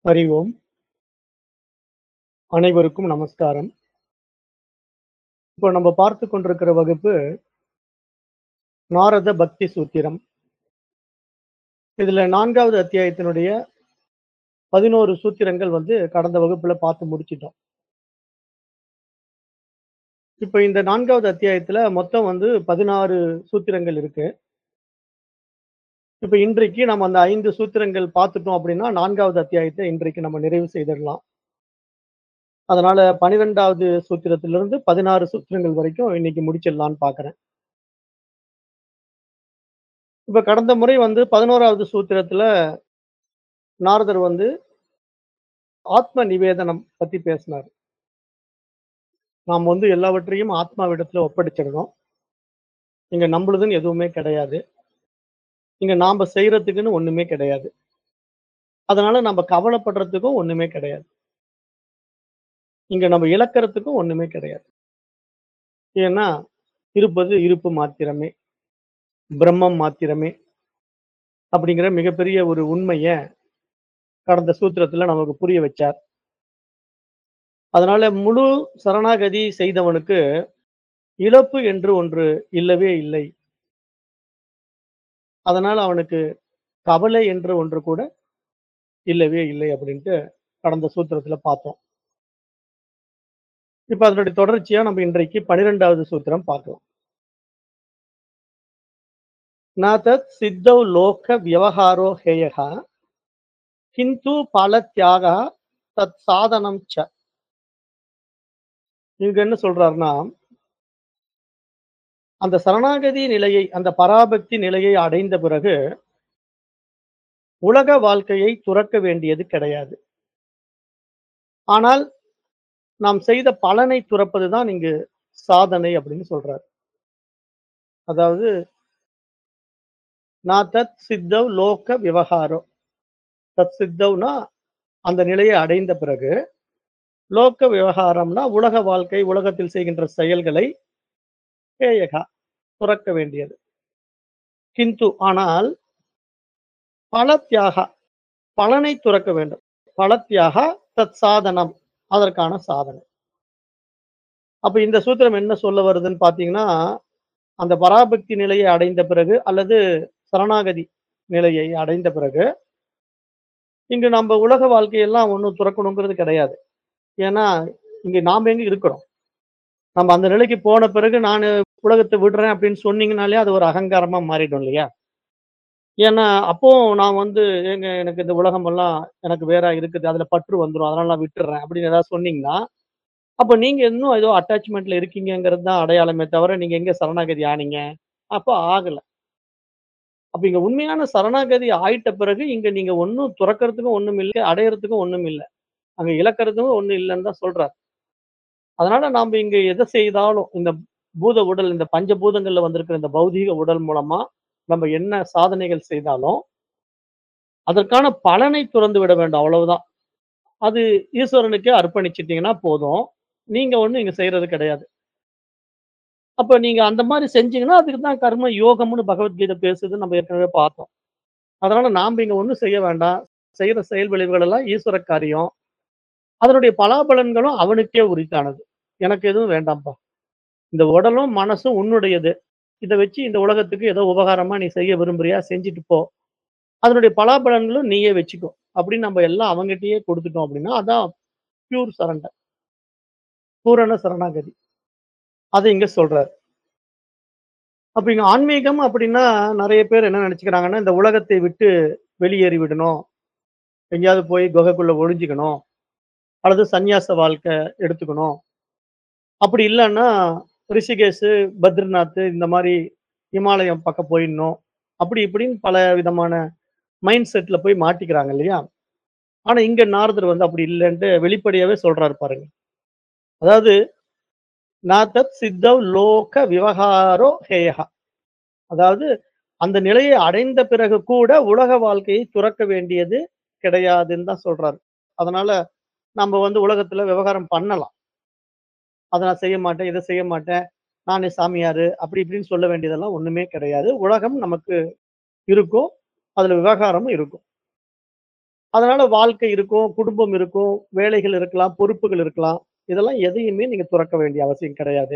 ஹரி ஓம். அனைவருக்கும் நமஸ்காரம். இப்போ நம்ம பார்த்துக் கொண்டிருக்கிற வகுப்பு நாரத பக்தி சூத்திரம். இதுல 4வது அத்தியாயத்தினுடைய 11 சூத்திரங்கள் கடந்த வகுப்புல பார்த்து முடிச்சிட்டோம். இப்ப இந்த 4வது அத்தியாயத்துல மொத்தம் 16 சூத்திரங்கள் இருக்கு. இப்ப இன்றைக்கு நம்ம அந்த 5 சூத்திரங்கள் பார்த்துட்டோம் அப்படின்னா, 4வது அத்தியாயத்த இன்றைக்கு நம்ம நிறைவு செய்திடலாம். அதனால 12வது சூத்திரத்திலிருந்து 16 சூத்திரங்கள் வரைக்கும் இன்னைக்கு முடிச்சிடலாம்னு பார்க்கிறேன். இப்ப கடந்த முறை 11வது சூத்திரத்துல நாரதர் ஆத்ம நிவேதனம் பத்தி பேசினார். நாம் எல்லாவற்றையும் ஆத்மாவிடத்துல ஒப்படைச்சிடணும். இங்க நம்பளுதுன்னு எதுவுமே கிடையாது. இங்க நாம செய்யறதுக்குன்னு ஒண்ணுமே கிடையாது. அதனால நம்ம கவலைப்படுறதுக்கும் ஒண்ணுமே கிடையாது. இங்க நம்ம இழக்கிறதுக்கும் ஒண்ணுமே கிடையாது. ஏன்னா, இருப்பது இருப்பு மாத்திரமே. பிரம்மம் மாத்திரமே. அப்படிங்கிற மிகப்பெரிய ஒரு உண்மைய கடந்த சூத்திரத்துல நமக்கு புரிய வச்சார். அதனால முழு சரணாகதி செய்தவனுக்கு இழப்பு என்று ஒன்று இல்லவே இல்லை. அதனால அவனுக்கு கவலை என்று ஒன்று கூட இல்லவே இல்லை அப்படின்ட்டு கடந்த சூத்திரத்துல பார்த்தோம். இப்ப அதனுடைய தொடர்ச்சியா நம்ம இன்றைக்கு 12வது சூத்திரம் பார்க்கலாம். ந தத் சித்தௌ லோக வியவஹாரோ ஹேயः கிந்து பலத்யாகः தத் சாதனம் ச. இங்க என்ன சொல்றாருன்னா, அந்த சரணாகதி நிலையை, அந்த பராபக்தி நிலையை அடைந்த பிறகு உலக வாழ்க்கையை துறக்க வேண்டியது கிடையாது. ஆனால் நாம் செய்த பலனை துறப்பதுதான் இங்கு சாதனை அப்படின்னு சொல்றாரு. அதாவது ந தத் சித்தௌ லோக விவகாரோ. தத் சித்தௌனா அந்த நிலையை அடைந்த பிறகு, லோக விவகாரம்னா உலக வாழ்க்கை, உலகத்தில் செய்கின்ற செயல்களை ஹேயகா துறக்க வேண்டியது. கிந்து ஆனால் பலத்யாக பலனை துறக்க வேண்டும். பலத்யாக தத் சாதனம் அதற்கான சாதனை. அப்ப இந்த சூத்திரம் என்ன சொல்ல வருதுன்னு பார்த்தீங்கன்னா, அந்த பராபக்தி நிலையை அடைந்த பிறகு அல்லது சரணாகதி நிலையை அடைந்த பிறகு, இங்கு நம்ம உலக வாழ்க்கையெல்லாம் ஒண்ணும் துறக்கணுங்கிறது கிடையாது. ஏன்னா, இங்க நாம எங்க இருக்கிறோம்? நம்ம அந்த நிலைக்கு போன பிறகு நானு உலகத்த விடுறேன் அப்படின்னு சொன்னீங்கனாலே, அது ஒரு அகங்காரமா மாறிடும் இல்லையா? ஏன்னா, அப்போ நான் ஏங்க எனக்கு இந்த உலகமெல்லாம் எனக்கு வேற இருக்குது. அதுல பற்று வந்துரும். அதனால நான் விட்டுர்றேன் அப்படின்னு ஏதாவது சொன்னீங்கன்னா, அப்ப நீங்க இன்னும் ஏதோ அட்டாச்மென்ட்ல இருக்கீங்கங்கிறது தான் அடையாளமே தவிர, நீங்க எங்க சரணாகதி ஆனீங்க? அப்ப ஆகல. அப்ப இங்க உண்மையான சரணாகதி ஆயிட்ட பிறகு, இங்க நீங்க ஒண்ணும் துறக்கறதுக்கும் ஒண்ணும் இல்ல, அடையறதுக்கும் ஒண்ணும் இல்ல. அங்க இழக்கிறதுக்கும் ஒண்ணும் இல்லன்னு தான் சொல்றார். அதனால நாம இங்க எத செய்தாலும், இந்த பூத உடல், இந்த பஞ்சபூதங்கள்ல வந்திருக்கிற இந்த பௌதீக உடல் மூலமா, நம்ம என்ன சாதனைகள் செய்தாலும், அதற்கான பலனை துறந்து விட வேண்டும். அவ்வளவுதான். அது ஈஸ்வரனுக்கே அர்ப்பணிச்சுட்டீங்கன்னா போதும். நீங்க ஒண்ணும் இங்க செய்றது கிடையாது. அப்ப நீங்க அந்த மாரி செஞ்சீங்கன்னா, அதுக்கு தான் கர்ம யோகம்னு பகவத்கீதை பேசுதுன்னு நம்ம ஏற்கனவே பார்த்தோம். அதனால நாம இங்க ஒண்ணும் செய்ய வேண்டாம். செய்யற செயல் விளைவுகள் எல்லாம் ஈஸ்வர காரியம். அதனுடைய பலாபலன்களும் அவனுக்கே உரித்தானது. எனக்கு எதுவும் வேண்டாம்ப்பா. இந்த உடலும், மனசும் உன்னுடையது. இத வச்சு இந்த உலகத்துக்கு ஏதோ உபகாரமா நீ செய்ய விரும்புறியா? செஞ்சுட்டு போ. அதனுடைய பலாபலன்களும் நீயே வச்சுக்கோ. அப்படின்னு நம்ம எல்லாம் அவன்கிட்டயே குடுத்துட்டோம் அப்படின்னா, அதான் பியூர் சரண்டர். பூரண சரணாகதி. அத இங்க சொல்றாரு. அப்ப இங்க ஆன்மீகம் அப்படின்னா, நெறைய பேர் என்ன நெனச்சுக்கிறாங்கன்னா, இந்த உலகத்தை விட்டு வெளியேறி விடணும். எங்கேயாவது போய் குகைக்குள்ள ஒளிஞ்சுக்கணும். அல்லது சந்நியாச வாழ்க்கை எடுத்துக்கணும். அப்படி இல்லன்னா, ரிஷிகேஷு, பத்ரிநாத்து இந்த மாரி இமாலயம் பக்கம் போயிடணும். அப்படி இப்படின்னு பல விதமான மைண்ட் செட்ல போய் மாட்டிக்கிறாங்க இல்லையா? ஆனா இங்க நாரதர் அப்படி இல்லன்ட்டு வெளிப்படையாவே சொல்றாரு பாருங்க. அதாவது "ந தத் சித்தௌ லோக விவகாரோ ஹேயः." அதாவது அந்த நிலையை அடைந்த பிறகு கூட உலக வாழ்க்கையை துறக்க வேண்டியது கிடையாதுன்னு தான் சொல்றாரு. அதனால நம்ம உலகத்துல விவகாரம் பண்ணலாம். அத நான் செய்ய மாட்டேன், இத செய்ய மாட்டேன். நானே சாமியாரு அப்படி இப்படின்னு சொல்ல வேண்டியதெல்லாம் ஒண்ணுமே கிடையாது. உலகம் நமக்கு இருக்கும். அதுல விவகாரமும் இருக்கும். அதனால வாழ்க்கை இருக்கும், குடும்பம் இருக்கும், வேலைகள் இருக்கலாம், பொறுப்புகள் இருக்கலாம். இதெல்லாம் எதையுமே நீங்க துறக்க வேண்டிய அவசியம் கிடையாது.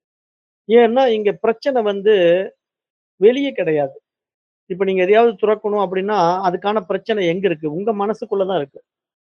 ஏன்னா, இங்க பிரச்சனை வந்து வெளிய கிடையாது. இப்ப நீங்க எதையாவது துறக்கணும் அப்படின்னா, அதுக்கான பிரச்சனை எங்க இருக்கு? உங்க மனசுக்குள்ள தான் இருக்கு.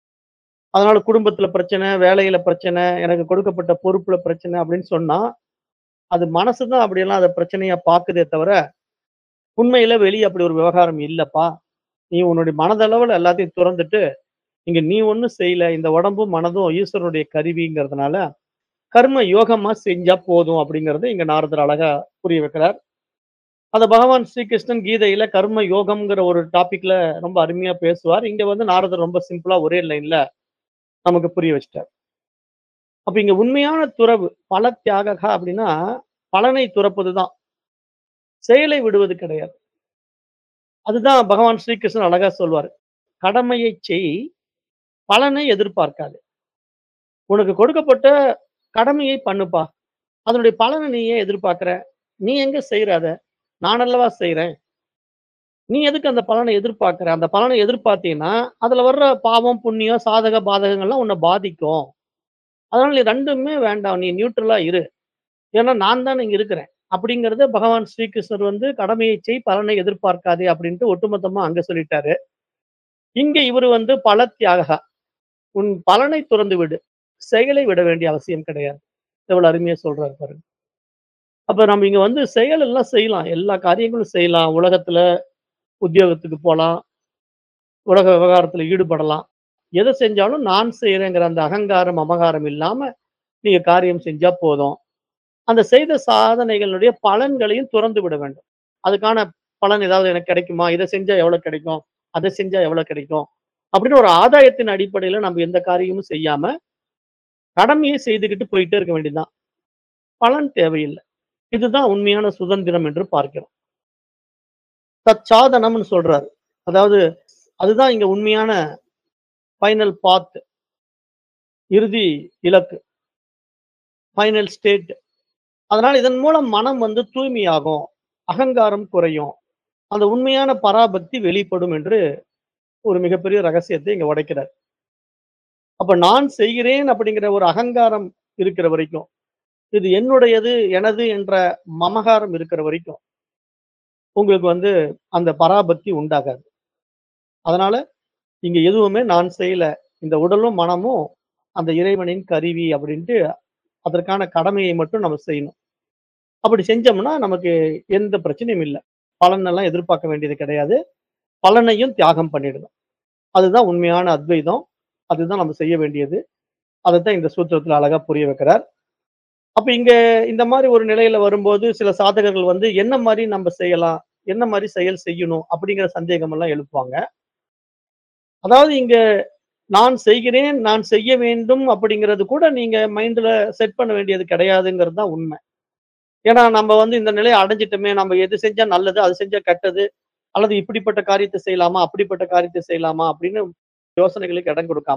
அதனால குடும்பத்தில பிரச்சனை, வேலையில பிரச்சனை, எனக்கு கொடுக்கப்பட்ட பொறுப்புல பிரச்சனை அப்படின்னு சொன்னா, அது மனசு தான் அப்படியெல்லாம் அத பிரச்சனையா பாக்குதே தவிர, உண்மையில வெளிய அப்படி ஒரு விவகாரம் இல்லப்பா. நீ உன்னுடைய மனதளவுல எல்லாத்தையும் துறந்துட்டு, இங்க நீ ஒண்ணும் செய்யல. இந்த உடம்பும், மனதும் ஈஸ்வரனுடைய கருவிங்கிறதுனால, கர்ம யோகமா செஞ்சா போதும் அப்படிங்கிறத இங்க நாரதர் அழகா புரிய வைக்கிறார். அத பகவான் ஸ்ரீகிருஷ்ணன் கீதையில கர்ம யோகம்ங்கிற ஒரு டாபிக்ல ரொம்ப அருமையா பேசுவார். இங்க வந்து நாரதர் ரொம்ப சிம்பிளா ஒரே லைன்ல நமக்கு புரிய வச்சுட்டார். அப்ப இங்க உண்மையான துறவு, பல தியாககா அப்படின்னா, பலனை துறப்பது தான். செயலை விடுவது கிடையாது. அதுதான் பகவான் ஸ்ரீகிருஷ்ணன் அழகா சொல்வாரு. கடமையைச் செய், பலனை எதிர்பார்க்காதே. உனக்கு கொடுக்கப்பட்ட கடமையை பண்ணுப்பா. அதனுடைய பலன நீ ஏன் எதிர்பார்க்கிற? நீ எங்க செய்ற அத? நான் அல்லவா செய்றேன். நீ எதுக்கு அந்த பலனை எதிர்பார்க்கிற? அந்த பலனை எதிர்பார்த்தீன்னா, அதுல வர்ற பாவம், புண்ணியம், சாதக, பாதகங்கள்லாம் உன்ன பாதிக்கும். அதனால நீ 2மே வேண்டாம். நீ நியூட்ரலா இரு. ஏன்னா நான் தானே இங்க இருக்கிறேன். அப்படிங்கிறத பகவான் ஸ்ரீகிருஷ்ணர் வந்து கடமையை செய், பலனை எதிர்பார்க்காதே அப்படின்ட்டு ஒட்டுமொத்தமா அங்க சொல்லிட்டாரு. இங்க இவரு வந்து பல தியாகா. உன் பலனை துறந்து விடு. செயலை விட வேண்டிய அவசியம் கிடையாது. எவ்வளவு அருமையா சொல்றாரு பாருங்க. அப்ப நம்ம இங்க வந்து செயல் எல்லாம் செய்யலாம். எல்லா காரியங்களும் செய்யலாம். உலகத்துல உத்தியோகத்துக்கு போலாம். உலக விவகாரத்துல ஈடுபடலாம். எத செஞ்சாலும் நான் செய்றேங்கிற அந்த அகங்காரம், மமகாரம் இல்லாம நீங்க காரியம் செஞ்சா போதும். அந்த செய்த சாதனைகளுடைய பலன்களையும் துறந்து விட வேண்டும். அதுக்கான பலன் ஏதாவது எனக்கு கிடைக்குமா? இத செஞ்சா எவ்வளவு கிடைக்கும்? அத செஞ்சா எவ்வளவு கிடைக்கும்? அப்படின்னு ஒரு ஆதாயத்தின் அடிப்படையில நம்ம எந்த காரியமும் செய்யாம, கடமையை செய்துகிட்டு போயிட்டே இருக்க வேண்டியது தான். பலன் தேவையில்ல. இதுதான் உண்மையான சுதந்திரம் என்று பார்க்கிறோம். தற்சாதனம்னு சொல்றாரு. அதாவது அதுதான் இங்க உண்மையான ஃபைனல் பாத், இறுதி இலக்கு, ஃபைனல் ஸ்டேட். அதனால இதன் மூலம் மனம் வந்து தூய்மையாகும். அகங்காரம் குறையும். அந்த உண்மையான பராபக்தி வெளிப்படும் என்று ஒரு மிகப்பெரிய ரகசியத்தை இங்க உடைக்கிறார். அப்ப நான் செய்கிறேன் அப்படிங்கிற ஒரு அகங்காரம் இருக்கிற வரைக்கும், இது என்னுடையது, எனது என்ற மமகாரம் இருக்கிற வரைக்கும், உங்களுக்கு வந்து அந்த பராபக்தி உண்டாகாது. அதனால இங்க எதுவுமே நான் செய்யல. இந்த உடலும், மனமும் அந்த இறைவனின் கருவி அப்படின்ட்டு அதற்கான கடமையை மட்டும் நம்ம செய்யணும். அப்படி செஞ்சோம்னா நமக்கு எந்த பிரச்சனையும் இல்ல. பலன் எல்லாம் எதிர்பார்க்க வேண்டியது கிடையாது. பலனையும் தியாகம் பண்ணிடணும். அதுதான் உண்மையான அத்வைதம். அதுதான் நம்ம செய்ய வேண்டியது. அதத்தான் இந்த சூத்திரத்துல அழகா புரிய வைக்கிறார். அப்ப இங்க இந்த மாரி ஒரு நிலையில வரும்போது, சில சாதகர்கள் வந்து என்ன மாரி நம்ம செய்யலாம்? என்ன மாரி செயல் செய்யணும்? அப்படிங்கிற சந்தேகம் எல்லாம் எழுப்புவாங்க. அதாவது இங்க நான் செய்கிறேன், நான் செய்ய வேண்டும் அப்படிங்கிறது கூட நீங்க மைண்ட்ல செட் பண்ண வேண்டியது கிடையாதுங்கிறது தான் உண்மை. ஏன்னா நம்ம வந்து இந்த நிலைய அடைஞ்சிட்டோமே, நம்ம எது செஞ்சா நல்லது, அது செஞ்சா கெட்டது, அல்லது இப்படிப்பட்ட காரியத்த செய்யலாமா? அப்படிப்பட்ட காரியத்த செய்யலாமா? அப்படின்னு யோசனைகளுக்கு இடம் கொடுக்காம,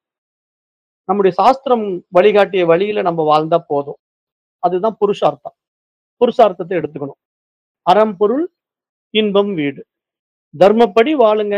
நம்முடைய சாஸ்திரம் வழிகாட்டிய வழியில நம்ம வாழ்ந்தா போதும். அதுதான் புருஷார்த்தம். புருஷார்த்தத்த எடுத்துக்கணும். அறம், பொருள், இன்பம், வீடு. தர்மப்படி வாழுங்க.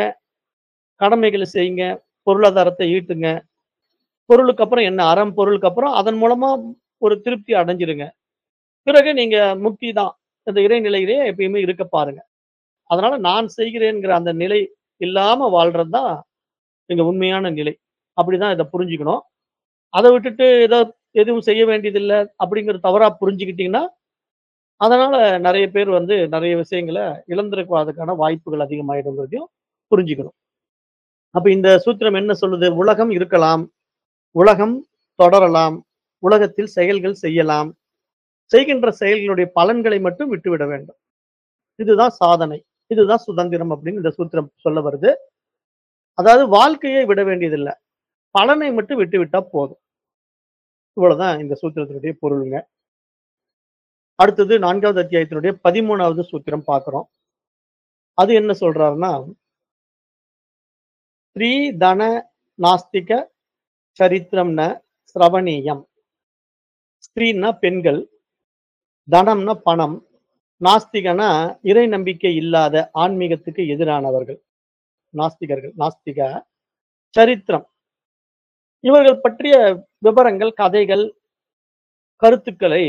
கடமைகள செய்யுங்க. பொருளாதாரத்த ஈட்டுங்க. பொருளுக்கு அப்புறம் என்ன? அறம், பொருளுக்கு அப்புறம் அதன் மூலமா ஒரு திருப்தி அடைஞ்சிருங்க. பிறகு நீங்க முக்தி தான். இந்த இறைநிலையிலேயே எப்பயுமே இருக்க பாருங்க. அதனால நான் செய்கிறேன்ங்கிற அந்த நிலை இல்லாம வாழ்றது தான் இங்க உண்மையான நிலை. அப்படிதான் இத புரிஞ்சுக்கணும். அத விட்டுட்டு ஏதோ எதுவும் செய்ய வேண்டியதில்ல அப்படிங்கிறது தவறா புரிஞ்சுக்கிட்டீங்கன்னா, அதனால நெறைய பேர் வந்து நெறைய விஷயங்கள இழந்திருக்கிறதுக்கான வாய்ப்புகள் அதிகமாயிடுங்கிறதையும் புரிஞ்சுக்கணும். அப்ப இந்த சூத்திரம் என்ன சொல்லுது? உலகம் இருக்கலாம். உலகம் தொடரலாம். உலகத்தில் செயல்கள் செய்யலாம். செய்கின்ற செயல்களுடைய பலன்களை மட்டும் விட்டுவிட வேண்டும். இதுதான் சாதனை. இதுதான் சுதந்திரம் அப்படின்னு இந்த சூத்திரம் சொல்ல வருது. அதாவது வாழ்க்கையை விட வேண்டியதில்ல. பலனை மட்டும் விட்டுவிட்டா போதும். இவ்வளவுதான் இந்த சூத்திரத்தினுடைய பொருளுங்க. அடுத்தது 4வது அத்தியாயத்தினுடைய 13வது சூத்திரம் பார்க்கிறோம். அது என்ன சொல்றாருன்னா, "ஸ்திரீ தன நாஸ்திக சரித்திரம் ந சிரவணீயம்." ஸ்திரீன்னா பெண்கள், தனம்னா பணம், நாஸ்திகன்னா இறை நம்பிக்கை இல்லாத ஆன்மீகத்துக்கு எதிரானவர்கள். நாஸ்திகர்கள். நாஸ்திக சரித்திரம். இவர்கள் பற்றிய விவரங்கள், கதைகள், கருத்துக்களை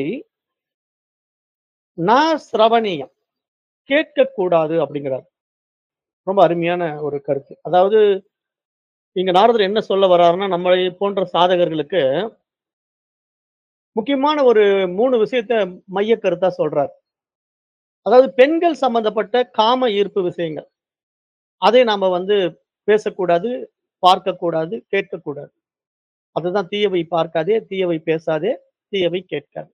சிரவணீயம் கேட்கக்கூடாது அப்படிங்கிறார். ரொம்ப அருமையான ஒரு கருத்து. அதாவது இங்க நாரதர் என்ன சொல்ல வர்றாருன்னா, நம்மளை போன்ற சாதகர்களுக்கு முக்கியமான ஒரு 3 விஷயத்த மையக் கருத்தா சொல்றார். அதாவது பெண்கள் சம்பந்தப்பட்ட காம ஈர்ப்பு விஷயங்கள். அதை நாம வந்து பேசக்கூடாது, பார்க்கக்கூடாது, கேட்கக்கூடாது. அதுதான் தீயவை பார்க்காதே, தீயவை பேசாதே, தீயவை கேட்காதே.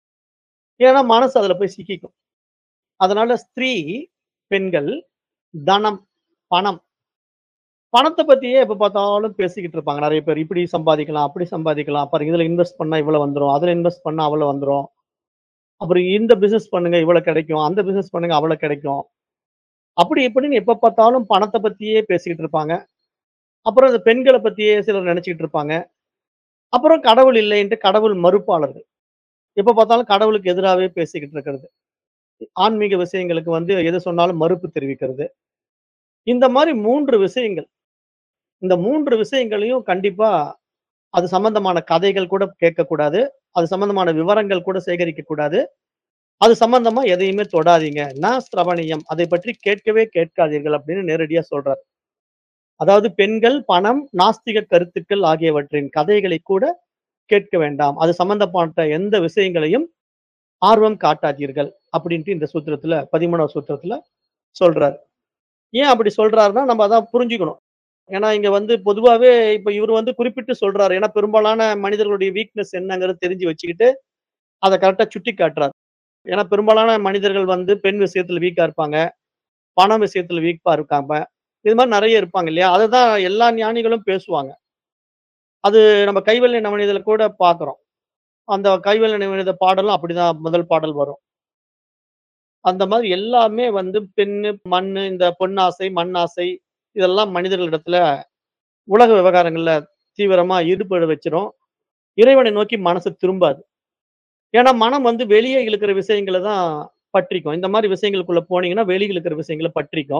ஏன்னா மனசு அதுல போய் சிக்கிக்கும். அதனால ஸ்திரீ, பெண்கள், தனம், பணம். பணத்த பத்தியே எப்ப பார்த்தாலும் பேசிக்கிட்டு இருப்பாங்க நெறைய பேர். இப்படி சம்பாதிக்கலாம், அப்படி சம்பாதிக்கலாம். பாருங்க இதுல இன்வெஸ்ட் பண்ணா இவ்வளவு வந்துரும். அதுல இன்வெஸ்ட் பண்ணா அவ்வளவு வந்துரும். அப்புறம் இந்த பிசினஸ் பண்ணுங்க இவ்வளவு கிடைக்கும். அந்த பிசினஸ் பண்ணுங்க அவ்வளவு கிடைக்கும். அப்படி இப்படின்னு எப்ப பார்த்தாலும் பணத்த பத்தியே பேசிக்கிட்டு இருப்பாங்க. அப்புறம் இந்த பெண்கள பத்தியே சிலர் நெனச்சுக்கிட்டு இருப்பாங்க. அப்புறம் கடவுள் இல்லைன்ட்டு கடவுள் மறுப்பாளர்கள். எப்ப பார்த்தாலும் கடவுளுக்கு எதிராவே பேசிக்கிட்டு இருக்கிறது. ஆன்மீக விஷயங்களுக்கு வந்து எது சொன்னாலும் மறுப்பு தெரிவிக்கிறது. இந்த மாரி 3 விஷயங்கள். இந்த 3 விஷயங்களையும் கண்டிப்பா அது சம்பந்தமான கதைகள் கூட கேட்கக்கூடாது. அது சம்பந்தமான விவரங்கள் கூட சேகரிக்கக் கூடாது. அது சம்பந்தமா எதையுமே தொடாதீங்க. சிரவணியம். அதைப் பற்றி கேட்கவே கேட்காதீர்கள் அப்படின்னு நேரடியா சொல்றார். அதாவது பெண்கள், பணம், நாஸ்திக கருத்துக்கள் ஆகியவற்றின் கதைகளை கூட கேட்க வேண்டாம். அது சம்பந்தப்பட்ட எந்த விஷயங்களையும் ஆர்வம் காட்டாதீர்கள். அப்படின்ட்டு இந்த சூத்திரத்துல 13வது சூத்திரத்துல சொல்றார். ஏன் அப்படி சொல்றாருன்னா, நம்ம அதான் புரிஞ்சுக்கணும். ஏன்னா இங்க வந்து பொதுவாவே இப்ப இவரு வந்து குறிப்பிட்டு சொல்றாரு. ஏன்னா பெரும்பாலான மனிதர்களுடைய வீக்னஸ் என்னங்கிறத தெரிஞ்சு வச்சுக்கிட்டு, அத கரெக்ட்டா சுட்டி காட்டுறார். ஏன்னா பெரும்பாலான மனிதர்கள் வந்து பெண் விஷயத்துல வீக்கா இருப்பாங்க. பணம் விஷயத்துல வீக்கா இருக்காங்க. இது மாரி நெறைய இருப்பாங்க இல்லையா? அததான் எல்லா ஞானிகளும் பேசுவாங்க. அது நம்ம கைவல்ய நவநீதல கூட பார்க்கிறோம். அந்த கைவல்ய நவநீத பாடலும் அப்படிதான் முதல் பாடல் வரும். அந்த மாதிரி எல்லாமே வந்து பெண்ணு, மண்ணு, இந்த பொன்னாசை, மண்ணாசை இதெல்லாம் மனிதர்களிடத்துல உலக விவகாரங்கள்ல தீவிரமா ஈடுபட வச்சிரும். இறைவனை நோக்கி மனசு திரும்பாது. ஏன்னா மனம் வந்து வெளியே இழுக்கிற விஷயங்கள தான் பற்றிக்கும். இந்த மாரி விஷயங்களுக்குள்ள போனீங்கன்னா, வெளிய இழுக்கிற விஷயங்கள பற்றிக்கும்.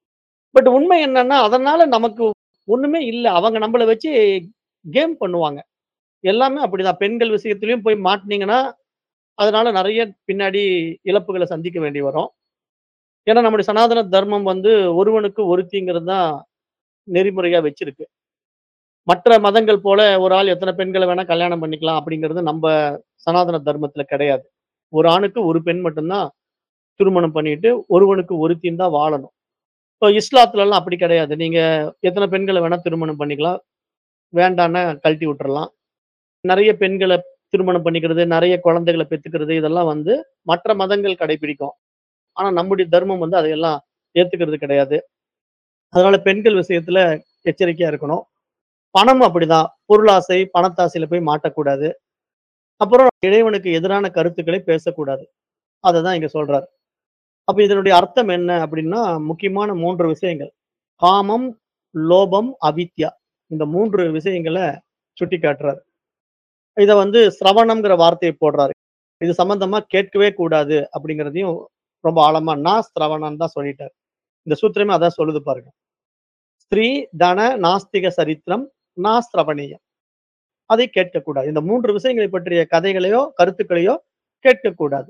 பட் உண்மை என்னன்னா, அதனால நமக்கு ஒண்ணுமே இல்ல. அவங்க நம்மள வச்சு கேம் பண்ணுவாங்க. எல்லாமே அப்படிதான். பெண்கள் விஷயத்திலயும் போய் மாட்னீங்கன்னா, அதனால நெறைய பின்னாடி இழப்புகள சந்திக்க வேண்டி வரும். ஏன்னா நம்முடைய சனாதன தர்மம் வந்து ஒருவனுக்கு ஒருத்திங்கிறது தான் நெறிமுறையா வச்சிருக்கு. மற்ற மதங்கள் போல ஒரு ஆள் எத்தன பெண்கள வேணா கல்யாணம் பண்ணிக்கலாம் அப்படிங்கிறது நம்ப சனாதன தர்மத்துல கிடையாது. ஒரு ஆணுக்கு ஒரு பெண் மட்டும் தான் திருமணம் பண்ணிட்டு, ஒருவனுக்கு ஒருத்தின்னு தான் வாழணும். இப்போ இஸ்லாத்துலலாம் அப்படி கிடையாது. நீங்க எத்தன பெண்கள வேணா திருமணம் பண்ணிக்கலாம். வேண்டான்னா கழட்டி விட்டுறலாம். நெறைய பெண்கள திருமணம் பண்ணிக்கிறது, நெறைய குழந்தைகள பெத்துக்கிறது இதெல்லாம் வந்து மற்ற மதங்கள் கடைப்பிடிக்கும். ஆனா நம்முடைய தர்மம் வந்து அதையெல்லாம் ஏத்துக்கிறது கிடையாது. அதனால பெண்கள் விஷயத்துல எச்சரிக்கையா இருக்கணும். பணமும் அப்படிதான். பொருளாசை, பணத்தாசையில போய் மாட்டக்கூடாது. அப்புறம் இறைவனுக்கு எதிரான கருத்துக்களை பேசக்கூடாது. அததான் இங்க சொல்றார். அப்ப இதனுடைய அர்த்தம் என்ன அப்படின்னா, முக்கியமான 3 விஷயங்கள். காமம், லோபம், அவித்யா. இந்த 3 விஷயங்கள சுட்டிக்காட்டுறார். இத வந்து சிரவணம்ங்கிற வார்த்தைய போடுறாரு. இது சம்பந்தமா கேட்கவே கூடாது அப்படிங்கிறதையும் ரொம்ப ஆழமா சிரவணம் தான் சொல்லிட்டாரு. இந்த சூத்திரமே அதான் சொல்லுது பாருங்க. ஸ்திரீ, தன, நாஸ்திக சரித்திரம், சிரவணீயம். அதை கேட்கக்கூடாது. இந்த 3 விஷயங்களை பற்றிய கதைகளையோ, கருத்துக்களையோ கேட்கக்கூடாது.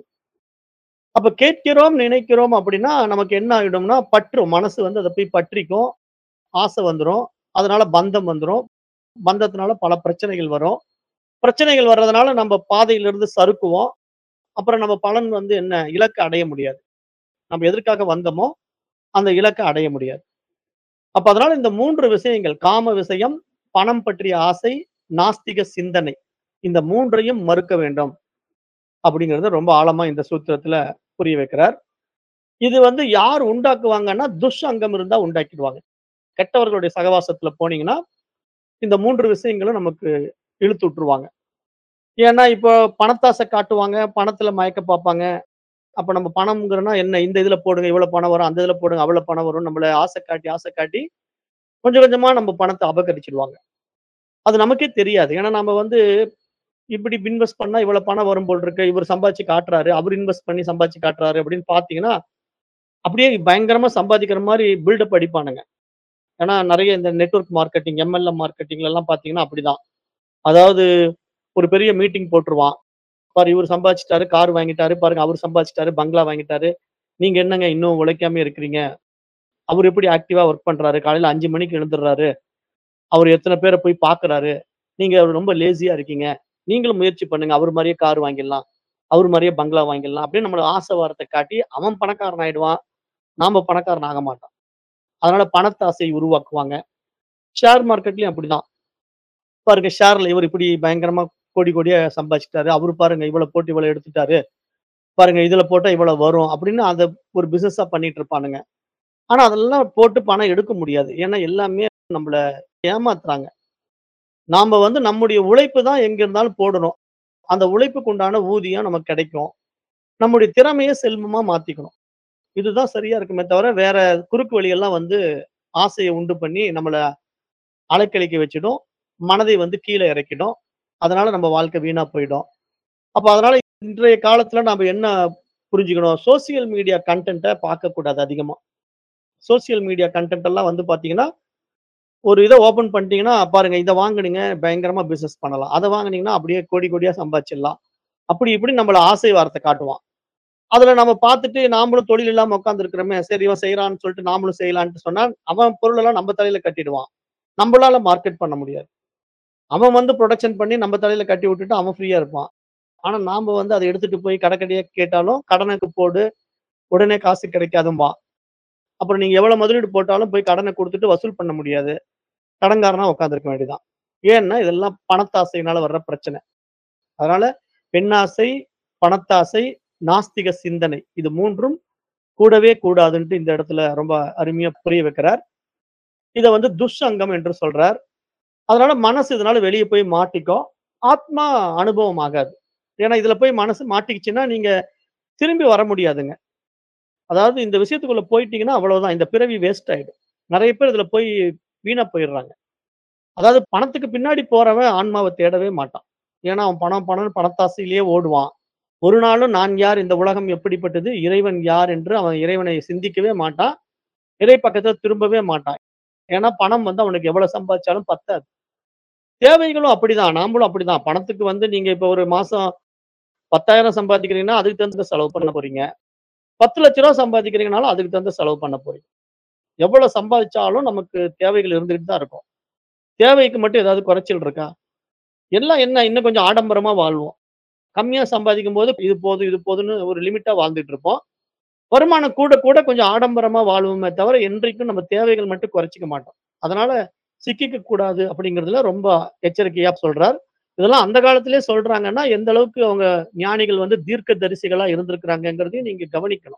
அப்ப கேட்கிறோம், நினைக்கிறோம் அப்படின்னா, நமக்கு என்ன ஆயிடும்னா, பற்றும். மனசு வந்து அத போய் பற்றிக்கும். ஆசை வந்துரும். அதனால பந்தம் வந்துரும். பந்தத்தினால பல பிரச்சனைகள் வரும். பிரச்சனைகள் வர்றதுனால நம்ம பாதையிலிருந்து சறுக்குவோம். அப்புறம் நம்ம பலன் வந்து என்ன? இலக்க அடைய முடியாது. நம்ம எதற்காக வந்தோமோ, அந்த இலக்க அடைய முடியாது. அப்ப அதனால இந்த 3 விஷயங்கள், காம விஷயம், பணம் பற்றிய ஆசை, நாஸ்திக சிந்தனை. இந்த 3யும் மறுக்க வேண்டும். அப்படிங்கிறத ரொம்ப ஆழமா இந்த சூத்திரத்துல புரிய வைக்கிறார். இது வந்து யார் உண்டாக்குவாங்கன்னா, துஷ்சங்கம் இருந்தா உண்டாக்கிடுவாங்க. கெட்டவர்களுடைய சகவாசத்துல போனீங்கன்னா, இந்த 3 விஷயங்களும் நமக்கு இழுத்து விட்டுருவாங்க. ஏன்னா, இப்போ பணத்தாசை காட்டுவாங்க, பணத்துல மயக்க பார்ப்பாங்க. அப்ப நம்ம பணம்ங்கிறோம்னா என்ன? இந்த இதுல போடுங்க, இவ்வளவு பணம் வரும். அந்த இதுல போடுங்க, அவ்வளவு பணம் வரும். நம்மள ஆசை காட்டி கொஞ்சம் கொஞ்சமா நம்ம பணத்த அபகரிச்சுருவாங்க. அது நமக்கே தெரியாது. ஏன்னா, நம்ம வந்து இப்படி இன்வெஸ்ட் பண்ணா இவ்வளவு பணம் வரும் போல இருக்கு. இவரு சம்பாதிச்சு காட்டுறாரு. அவரு இன்வெஸ்ட் பண்ணி சம்பாதிச்சு காட்டுறாரு அப்படின்னு பார்த்தீங்கன்னா, அப்படியே பயங்கரமா சம்பாதிக்கிற மாரி பில்டப் அடிப்பானுங்க. ஏன்னா நெறைய இந்த நெட்வொர்க் மார்க்கெட்டிங், எம்எல்எம் மார்க்கெட்டிங்ல எல்லாம் பார்த்தீங்கன்னா அப்படிதான். அதாவது ஒரு பெரிய மீட்டிங் போட்டுருவான். பாரு இவரு சம்பாதிச்சுட்டாரு, கார் வாங்கிட்டாரு. பாருங்க அவரு சம்பாதிச்சுட்டாரு, பங்களா வாங்கிட்டாரு. நீங்க என்னங்க இன்னும் உழைக்காமயே இருக்கிறீங்க? அவரு எப்படி ஆக்டிவா வொர்க் பண்றாரு? காலையில 5 மணிக்கு எழுந்துர்றாரு. அவரு எத்தன பேர போய் பார்க்குறாரு. நீங்க ரொம்ப லேசியா இருக்கீங்க. நீங்களும் முயற்சி பண்ணுங்க. அவரு மாரியே கார் வாங்கிடலாம். அவரு மாரியே பங்களா வாங்கிடலாம். அப்படின்னு நம்மள ஆசை வார்த்தை காட்டி அவன் பணக்காரன் ஆயிடுவான். நாம பணக்காரன் ஆக மாட்டோம். அதனால பணத்தாசை உருவாக்குவாங்க. ஷேர் மார்க்கெட்லயும் அப்படிதான். பாருங்க ஷேர்ல இவரு இப்படி பயங்கரமா கோடி கோடியா சம்பாதிச்சுட்டாரு. அவரு பாருங்க இவ்வளோ போட்டு இவ்வளோ எடுத்துட்டாரு. பாருங்க இதுல போட்டா இவ்வளோ வரும் அப்படின்னு அத ஒரு பிசினஸா பண்ணிட்டு இருப்பானுங்க. ஆனா அதெல்லாம் போட்டு பணம் எடுக்க முடியாது. ஏன்னா எல்லாமே நம்மள ஏமாத்துறாங்க. நாம நம்முடைய உழைப்பு தான் எங்க இருந்தாலும் போடணும். அந்த உழைப்புக்கு உண்டான ஊதியம் நமக்கு கிடைக்கும். நம்முடைய திறமைய செல்வமா மாத்திக்கணும். இதுதான் சரியா இருக்குமே தவிர, வேற குறுக்கு வழியெல்லாம் ஆசைய உண்டு பண்ணி நம்மள அலைக்கழிக்க வச்சுடும். மனதை கீழ இறக்கிடும். அதனால நம்ம வாழ்க்கை வீணா போயிடும். அப்ப அதனால இன்றைய காலத்துல நாம என்ன புரிஞ்சுக்கணும்? சோசியல் மீடியா கன்டென்ட்ட பார்க்கக்கூடாது அதிகமா. சோசியல் மீடியா கன்டென்ட் எல்லாம் பார்த்தீங்கன்னா, ஒரு இத ஓப்பன் பண்ணிட்டீங்கன்னா, பாருங்க இத வாங்குனீங்க பயங்கரமா பிசினஸ் பண்ணலாம். அத வாங்குனீங்கன்னா அப்படியே கோடி கோடியா சம்பாதிச்சிடலாம். அப்படி இப்படி நம்மள ஆசை வார்த்தை காட்டுவான். அதுல நம்ம பார்த்துட்டு நாமளும் தொழில் இல்லாம உட்கார்ந்திருக்கிறோமே, சரி இவன் செய்றான்னு சொல்லிட்டு நாமளும் செய்யலான்ட்டு சொன்னா, அவன் பொருளெல்லாம் நம்ம தலையில கட்டிடுவான். நம்பளால மார்க்கெட் பண்ண முடியாது. அவன் புரொடக்ஷன் பண்ணி நம்ம தலையில கட்டி விட்டுட்டு அவன் ஃப்ரீயா இருப்பான். ஆனா நாம அத எடுத்துட்டு போய் கடைக்கடையா கேட்டாலும், கடனுக்கு போடு, உடனே காசு கிடைக்காதும்பான். அப்புறம் நீங்க எவ்வளவு முதலீடு போட்டாலும் போய் கடன குடுத்துட்டு வசூல் பண்ண முடியாது. கடன்காரனா உட்கார்ந்திருக்க வேண்டியதுதான். ஏன்னா, இதெல்லாம் பணத்தாசையினால வர்ற பிரச்சனை. அதனால பெண்ணாசை, பணத்தாசை, நாஸ்திக சிந்தனை இது 3ம் கூடவே கூடாதுன்ட்டு இந்த இடத்துல ரொம்ப அருமையா புரிய வைக்கிறார். இத துஷ்சங்கம் என்று சொல்றார். அதனால மனசு இதனால வெளிய போய் மாட்டிக்கும். ஆத்மா அனுபவம் ஆகாது. ஏன்னா, இதுல போய் மனசு மாட்டிக்கிச்சுன்னா, நீங்க திரும்பி வர முடியாதுங்க. அதாவது இந்த விஷயத்துக்குள்ள போயிட்டீங்கன்னா அவ்வளவுதான். இந்த பிறவி வேஸ்ட் ஆயிடும். நெறைய பேர் இதுல போய் வீணா போயிடுறாங்க. அதாவது பணத்துக்கு பின்னாடி போறவன் ஆன்மாவ தேடவே மாட்டான். ஏன்னா, அவன் பணம் பணம்னு பணத்தாசையிலேயே ஓடுவான். ஒரு நாளும் நான் யார்? இந்த உலகம் எப்படிப்பட்டது? இறைவன் யார்? என்று அவன் இறைவனை சிந்திக்கவே மாட்டான். இறை பக்கத்துல திரும்பவே மாட்டான். ஏன்னா, பணம் அவனுக்கு எவ்வளவு சம்பாதிச்சாலும் பத்தாது. தேவைகளும் அப்படிதான். நாமளும் அப்படிதான். பணத்துக்கு நீங்க இப்ப ஒரு மாசம் 10,000 சம்பாதிக்கிறீங்கன்னா, அதுக்கு தகுந்த செலவு பண்ண போறீங்க. ரூ. 10,00,000 சம்பாதிக்கிறீங்கனாலும் அதுக்கு தகுந்த செலவு பண்ண போறீங்க. எவ்வளவு சம்பாதிச்சாலும் நமக்கு தேவைகள் இருந்துகிட்டு தான் இருக்கும். தேவைக்கு மட்டும் ஏதாவது குறைச்சல் இருக்கா? எல்லாம் என்ன இன்னும் கொஞ்சம் ஆடம்பரமா வாழ்வோம். கம்மியா சம்பாதிக்கும்போது இது போதும், இது போதும்ன்னு ஒரு லிமிட்டா வாழ்ந்துட்டு இருப்போம். வருமானம் கூட கூட கொஞ்சம் ஆடம்பரமா வாழ்வோமே தவிர, என்றைக்கும் நம்ம தேவைகள் மட்டும் குறைச்சுக்க மாட்டோம். அதனால சிக்கிக்க கூடாது அப்படிங்கிறதுல ரொம்ப எச்சரிக்கையா சொல்றார். இதெல்லாம் அந்த காலத்திலேயே சொல்றாங்கன்னா, எந்த அளவுக்கு அவங்க ஞானிகள் தீர்க்கதரிசிகளா இருந்திருக்கிறாங்கங்கிறதையும் நீங்க கவனிக்கணும்.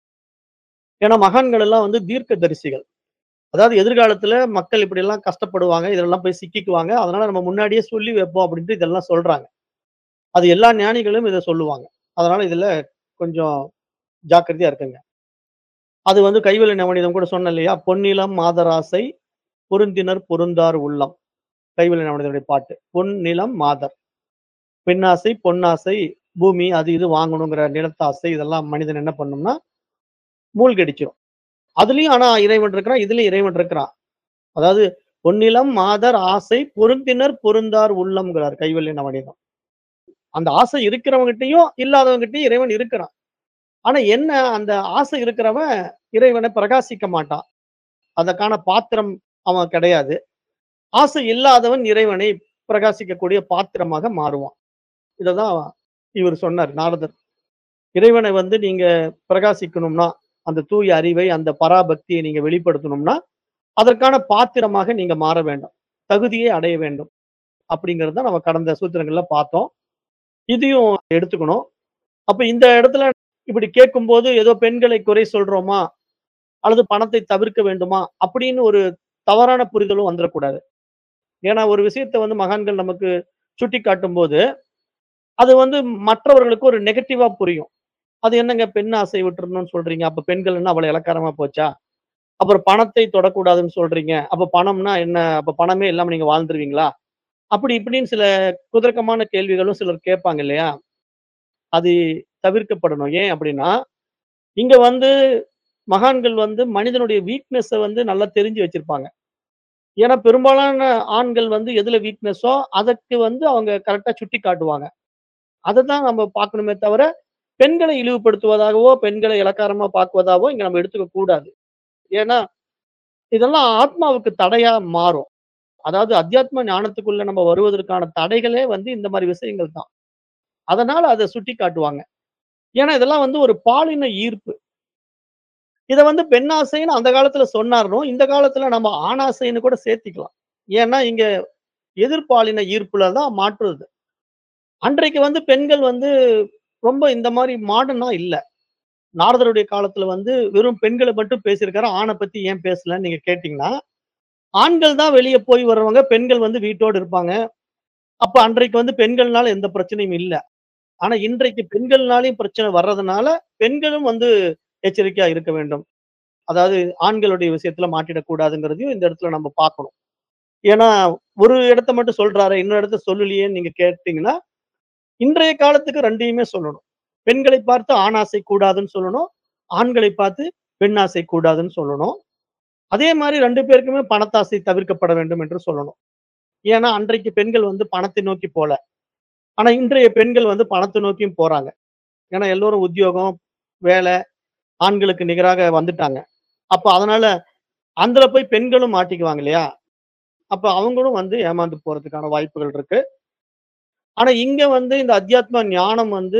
ஏன்னா மகான்கள் எல்லாம் தீர்க்கதரிசிகள். அதாவது எதிர்காலத்துல மக்கள் இப்படியெல்லாம் கஷ்டப்படுவாங்க. இதெல்லாம் போய் சிக்கிக்குவாங்க. அதனால நம்ம முன்னாடியே சொல்லி வைப்போம் அப்படின்ட்டு இதெல்லாம் சொல்றாங்க. அது எல்லா ஞானிகளும் இத சொல்லுவாங்க. அதனால இதுல கொஞ்சம் ஜாக்கிரதையா இருக்கங்க. அது கைவல்ய நவநீதம் கூட சொன்னேன் இல்லையா? "பொன்னிலம் மாதராசை பொருந்தினர் பொருந்தார் உள்ளம்." கைவல்ய நவநீதனுடைய பாட்டு. பொன்னிலம் மாதர். பெண்ணாசை, பொன்னாசை, பூமி அது இது வாங்கணுங்கிற நிலத்தாசை இதெல்லாம் மனிதன் என்ன பண்ணும்னா, மூழ்கடிச்சிரும். அதுலயும் ஆனா இறைவன் இருக்கிறான். இதுலயும் இறைவன் இருக்கிறான். அதாவது "பொன்னிலம் மாதர் ஆசை பொருந்தினர் பொருந்தார் உள்ளம்ங்கிறார்" கைவல்ய நவநீதம். அந்த ஆசை இருக்கிறவங்ககிட்டயும், இல்லாதவங்ககிட்டயும் இறைவன் இருக்கிறான். ஆனா என்ன அந்த ஆசை இருக்கிறவன் இறைவனை பிரகாசிக்க மாட்டான். அதற்கான பாத்திரம் அவன் கிடையாது. ஆசை இல்லாதவன் இறைவனை பிரகாசிக்கக்கூடிய பாத்திரமாக மாறுவான். இததான் இவர் சொன்னார் நாரதர். இறைவனை நீங்க பிரகாசிக்கணும்னா, அந்த தூய அறிவை, அந்த பராபக்தியை நீங்க வெளிப்படுத்தணும்னா, அதற்கான பாத்திரமாக நீங்க மாற வேண்டும். தகுதியை அடைய வேண்டும். அப்படிங்கிறது தான் நம்ம கடந்த சூத்திரங்கள்ல பார்த்தோம். இதையும் எடுத்துக்கணும். அப்ப இந்த இடத்துல இப்படி கேட்கும்போது ஏதோ பெண்களை குறை சொல்றோமா? அல்லது பணத்தை தவிர்க்க வேண்டுமா? அப்படின்னு ஒரு தவறான புரிதலும் வந்துறக்கூடாது. ஏன்னா ஒரு விஷயத்த மகான்கள் நமக்கு சுட்டிக்காட்டும்போது, அது மற்றவர்களுக்கு ஒரு நெகட்டிவா புரியும். அது என்னங்க பெண் ஆசை விட்டுறணும்னு சொல்றீங்க. அப்ப பெண்கள் என்ன அவ்வளவு இளக்காரமா போச்சா? அப்புறம் பணத்தை தொடக்கூடாதுன்னு சொல்றீங்க. அப்ப பணம்னா என்ன? அப்ப பணமே இல்லாம நீங்க வாழ்ந்துருவீங்களா? அப்படி இப்படின்னு சில குதர்க்கமான கேள்விகளும் சிலர் கேட்பாங்க இல்லையா? அது தவிர்க்கப்படணும். ஏன் அப்படின்னா, இங்க மகான்கள் மனிதனுடைய வீக்னஸ நல்லா தெரிஞ்சு வச்சிருப்பாங்க. ஏன்னா பெரும்பாலான ஆண்கள் வந்து எதுல வீக்னஸோ, அதற்கு வந்து அவங்க கரெக்ட்டா சுட்டி காட்டுவாங்க. அததான் நம்ம பார்க்கணுமே தவிர, பெண்களை இழிவுபடுத்துவதாகவோ, பெண்களை இளக்காரமா பார்க்குவதாவோ இங்க நம்ம எடுத்துக்க கூடாது. ஏன்னா, இதெல்லாம் ஆத்மாவுக்கு தடையா மாறும். அதாவது அத்தியாத்ம ஞானத்துக்குள்ள நம்ம வருவதற்கான தடைகளே வந்து இந்த மாரி விஷயங்கள் தான். அதனால அத சுட்டி காட்டுவாங்க. ஏன்னா, இதெல்லாம் வந்து ஒரு பாலின ஈர்ப்பு. இத வந்து பெண்ணாசைன்னு அந்த காலத்துல சொன்னார்னும், இந்த காலத்துல நம்ம ஆணாசைன்னு கூட சேர்த்திக்கலாம். ஏன்னா, இங்க எதிர்பாலின ஈர்ப்புல தான் மாற்றுது. அன்றைக்கு வந்து பெண்கள் வந்து ரொம்ப இந்த மாரி மாடர்னா இல்ல. நாரதருடைய காலத்துல வந்து வெறும் பெண்கள மட்டும் பேசியிருக்காரு. ஆண பத்தி ஏன் பேசலன்னு நீங்க கேட்டீங்கன்னா, ஆண்கள் தான் வெளிய போய் வருவாங்க. பெண்கள் வந்து வீட்டோட இருப்பாங்க. அப்ப அன்றைக்கு வந்து பெண்கள்னால எந்த பிரச்சனையும் இல்ல. ஆனா இன்றைக்கு பெண்கள்னாலயும் பிரச்சனை வர்றதுனால, பெண்களும் வந்து எச்சரிக்கையா இருக்க வேண்டும். அதாவது ஆண்களுடைய விஷயத்துல மாட்டிடக் கூடாதுங்கிறதையும் இந்த இடத்துல நம்ம பார்க்கணும். ஏன்னா, ஒரு இடத்த மட்டும் சொல்றாரே, இன்னொரு இடத்த சொல்லலையேன்னு நீங்க கேட்டீங்கன்னா, இன்றைய காலத்துக்கு 2யுமே சொல்லணும். பெண்களை பார்த்து ஆண் ஆசை கூடாதுன்னு சொல்லணும். ஆண்களை பார்த்து பெண் ஆசை கூடாதுன்னு சொல்லணும். அதே மாரி 2 பேருக்குமே பணத்தாசை தவிர்க்கப்பட வேண்டும் என்று சொல்லணும். ஏன்னா, அன்றைக்கு பெண்கள் வந்து பணத்தை நோக்கி போல. ஆனா, இன்றைய பெண்கள் வந்து பணத்த நோக்கியும் போறாங்க. ஏன்னா, எல்லோரும் உத்தியோகம், வேலை, ஆண்களுக்கு நிகராக வந்துட்டாங்க. அப்ப அதனால அதுல போய் பெண்களும் மாட்டிக்குவாங்க இல்லையா? அப்ப அவங்களும் வந்து ஏமாந்து போறதுக்கான வாய்ப்புகள் இருக்கு. ஆனா, இங்க வந்து இந்த அத்தியாத்ம ஞானம் வந்து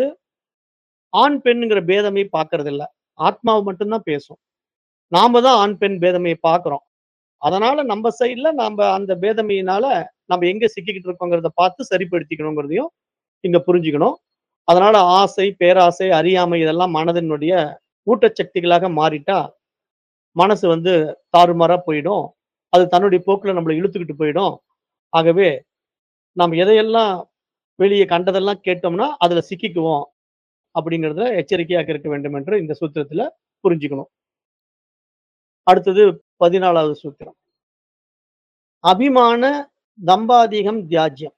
ஆண், பெண்ணுங்கிற பேதமே பார்க்கறதில்ல. ஆத்மாவ மட்டும் தான் பேசும். நாம தான் ஆண், பெண் பேதமைய பார்க்கிறோம். அதனால நம்ப சைட்ல நம்ப அந்த பேதமையினால நம்ம எங்க சிக்கிக்கிட்டு இருக்கோங்கிறத பார்த்து சரிப்படுத்திக்கணுங்கிறதையும் இங்க புரிஞ்சுக்கணும். அதனால ஆசை, பேராசை, அறியாமை இதெல்லாம் மனதினுடைய ஊட்டச்சக்திகளாக மாறிட்டா, மனசு வந்து தாறுமாறா போயிடும். அது தன்னுடைய போக்குல நம்மள இழுத்துக்கிட்டு போயிடும். ஆகவே நாம் எதையெல்லாம் வெளிய கண்டதெல்லாம் கேட்டோம்னா, அதுல சிக்கிக்குவோம் அப்படிங்கிறதுல எச்சரிக்கையாக இருக்க வேண்டும் என்று இந்த சூத்திரத்துல புரிஞ்சுக்கணும். அடுத்தது 14வது சூத்திரம். அபிமான தம்பாதிகம் தியாஜ்யம்.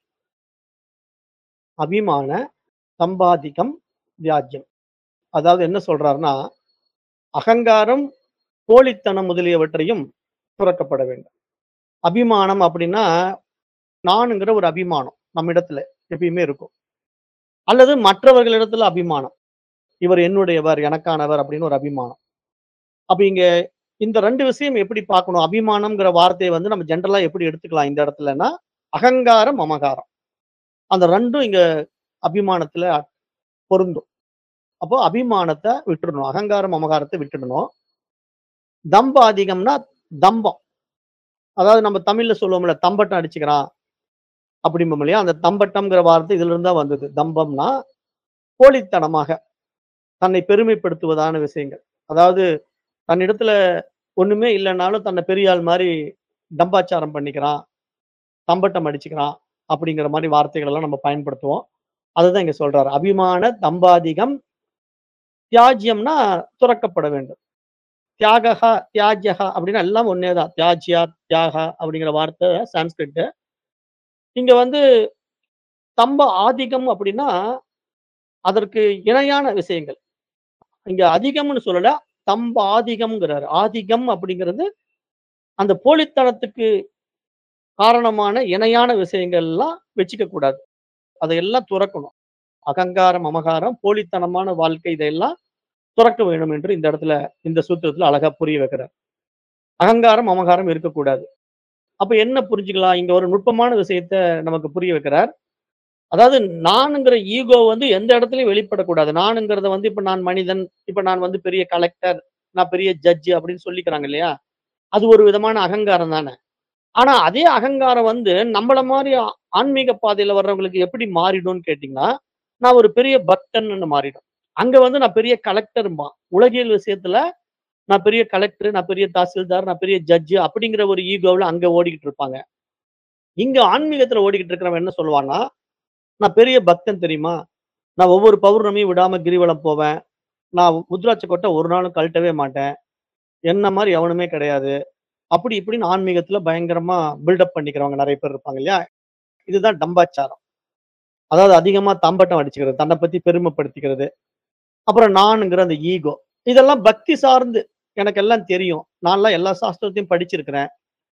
அபிமான சம்பாதிகம் தியாஜ்யம். அதாவது என்ன சொல்றாருன்னா, அகங்காரம், போலித்தனம் முதலியவற்றையும் துறக்கப்பட வேண்டும். அபிமானம் அப்படின்னா, நானுங்கிற ஒரு அபிமானம் நம்மிடத்துல எப்பயுமே இருக்கும். அல்லது மற்றவர்களிடத்துல அபிமானம். இவர் என்னுடையவர், எனக்கானவர் அப்படின்னு ஒரு அபிமானம். அப்ப இங்க இந்த 2 விஷயம் எப்படி பார்க்கணும்? அபிமானம்ங்கிற வார்த்தைய வந்து நம்ம ஜெனரலா எப்படி எடுத்துக்கலாம் இந்த இடத்துலன்னா, அகங்காரம், மமகாரம். அந்த 2ம் இங்க அபிமானத்துல பொருந்தும். அப்போ அபிமானத்த விட்டுறணும். அகங்காரம், மமகாரத்த விட்டுடணும். தம்ப அதிகம்னா தம்பம். அதாவது நம்ம தமிழ்ல சொல்லுவோம்ல, தம்பட்டம் அடிச்சுக்கிறான் அப்படிம்போம் இல்லையா? அந்த தம்பட்டம்ங்கிற வார்த்தை இதுல இருந்து தான் வந்தது. தம்பம்னா போலித்தனமாக தன்னை பெருமைப்படுத்துவதான விஷயங்கள். அதாவது தன்னிடத்துல ஒண்ணுமே இல்லன்னாலும் தன்னை பெரிய ஆள் மாரி டம்பாச்சாரம் பண்ணிக்கிறான், தம்பட்டம் அடிச்சுக்கிறான் அப்படிங்கிற மாரி வார்த்தைகள் எல்லாம் நம்ம பயன்படுத்துவோம். அதுதான் இங்க சொல்றாரு. அபிமான தம்பாதிகம் தியாஜ்யம்னா துறக்கப்பட வேண்டும். தியாகஹ, தியாஜ்யஹ அப்படின்னா எல்லாம் ஒண்ணே தான். தியாஜ்யா, தியாகா அப்படிங்கிற வார்த்தை சான்ஸ்கிரிட். இங்க வந்து தம்ப ஆதிகம் அப்படின்னா, அதற்கு இணையான விஷயங்கள். இங்க அதிகம்னு சொல்லல. தம்ப ஆதிகம்ங்கிறாரு. ஆதிகம் அப்படிங்கிறது அந்த போலித்தனத்துக்கு காரணமான இணையான விஷயங்கள்லாம் வச்சுக்க கூடாது. அதையெல்லாம் துறக்கணும். அகங்காரம், மமகாரம், போலித்தனமான வாழ்க்கை இதையெல்லாம் துறக்க வேண்டும் என்று இந்த இடத்துல இந்த சூத்திரத்துல அழகா புரிய வைக்கிறார். அகங்காரம், மமகாரம் இருக்கக்கூடாது. அப்ப என்ன புரிஞ்சுக்கலாம்? இங்க ஒரு நுட்பமான விஷயத்த நமக்கு புரிய வைக்கிறார். அதாவது நானுங்கிற ஈகோ வந்து எந்த இடத்துலயும் வெளிப்படக்கூடாது. நானுங்கிறத வந்து இப்ப நான் மனிதன், இப்ப நான் வந்து பெரிய கலெக்டர், நான் பெரிய ஜட்ஜ் அப்படின்னு சொல்லிக்கிறாங்க இல்லையா? அது ஒரு விதமான அகங்காரம் தானே. ஆனா அதே அகங்காரம் வந்து நம்மள மாரி ஆன்மீக பாதையில வர்றவங்களுக்கு எப்படி மாறிடும்னு கேட்டீங்கன்னா, நான் ஒரு பெரிய பக்தன்னு மாறிடும். அங்க வந்து நான் பெரிய கலெக்டர்ம்பான். உலகியல் விஷயத்துல நான் பெரிய கலெக்டர், நான் பெரிய தாசில்தார், நான் பெரிய ஜட்ஜ் அப்படிங்கிற ஒரு ஈகோவுல அங்க ஓடிக்கிட்டு இருப்பாங்க. இங்க ஆன்மீகத்துல ஓடிக்கிட்டு இருக்கிறவன் என்ன சொல்லுவான்னா, நான் பெரிய பக்தன் தெரியுமா? நான் ஒவ்வொரு பௌர்ணமியும் விடாம கிரிவலம் போவேன். நான் உத்ராட்ச கொட்ட ஒரு நாளும் கழட்டவே மாட்டேன். என்ன மாரி எவனுமே கிடையாது. அப்படி இப்படின்னு ஆன்மீகத்துல பயங்கரமா பில்டப் பண்ணிக்கிறவங்க நெறைய பேர் இருப்பாங்க இல்லையா? இதுதான் டம்பாச்சாரம். அதாவது அதிகமா தம்பட்டம் அடிச்சுக்கிறது. தன்ன பத்தி பெருமைப்படுத்திக்கிறது. அப்புறம் நானுங்கிற அந்த ஈகோ. இதெல்லாம் பக்தி சார்ந்து எனக்கு எல்லாம் தெரியும். நான்லாம் எல்லா சாஸ்திரத்தையும் படிச்சிருக்கிறேன்.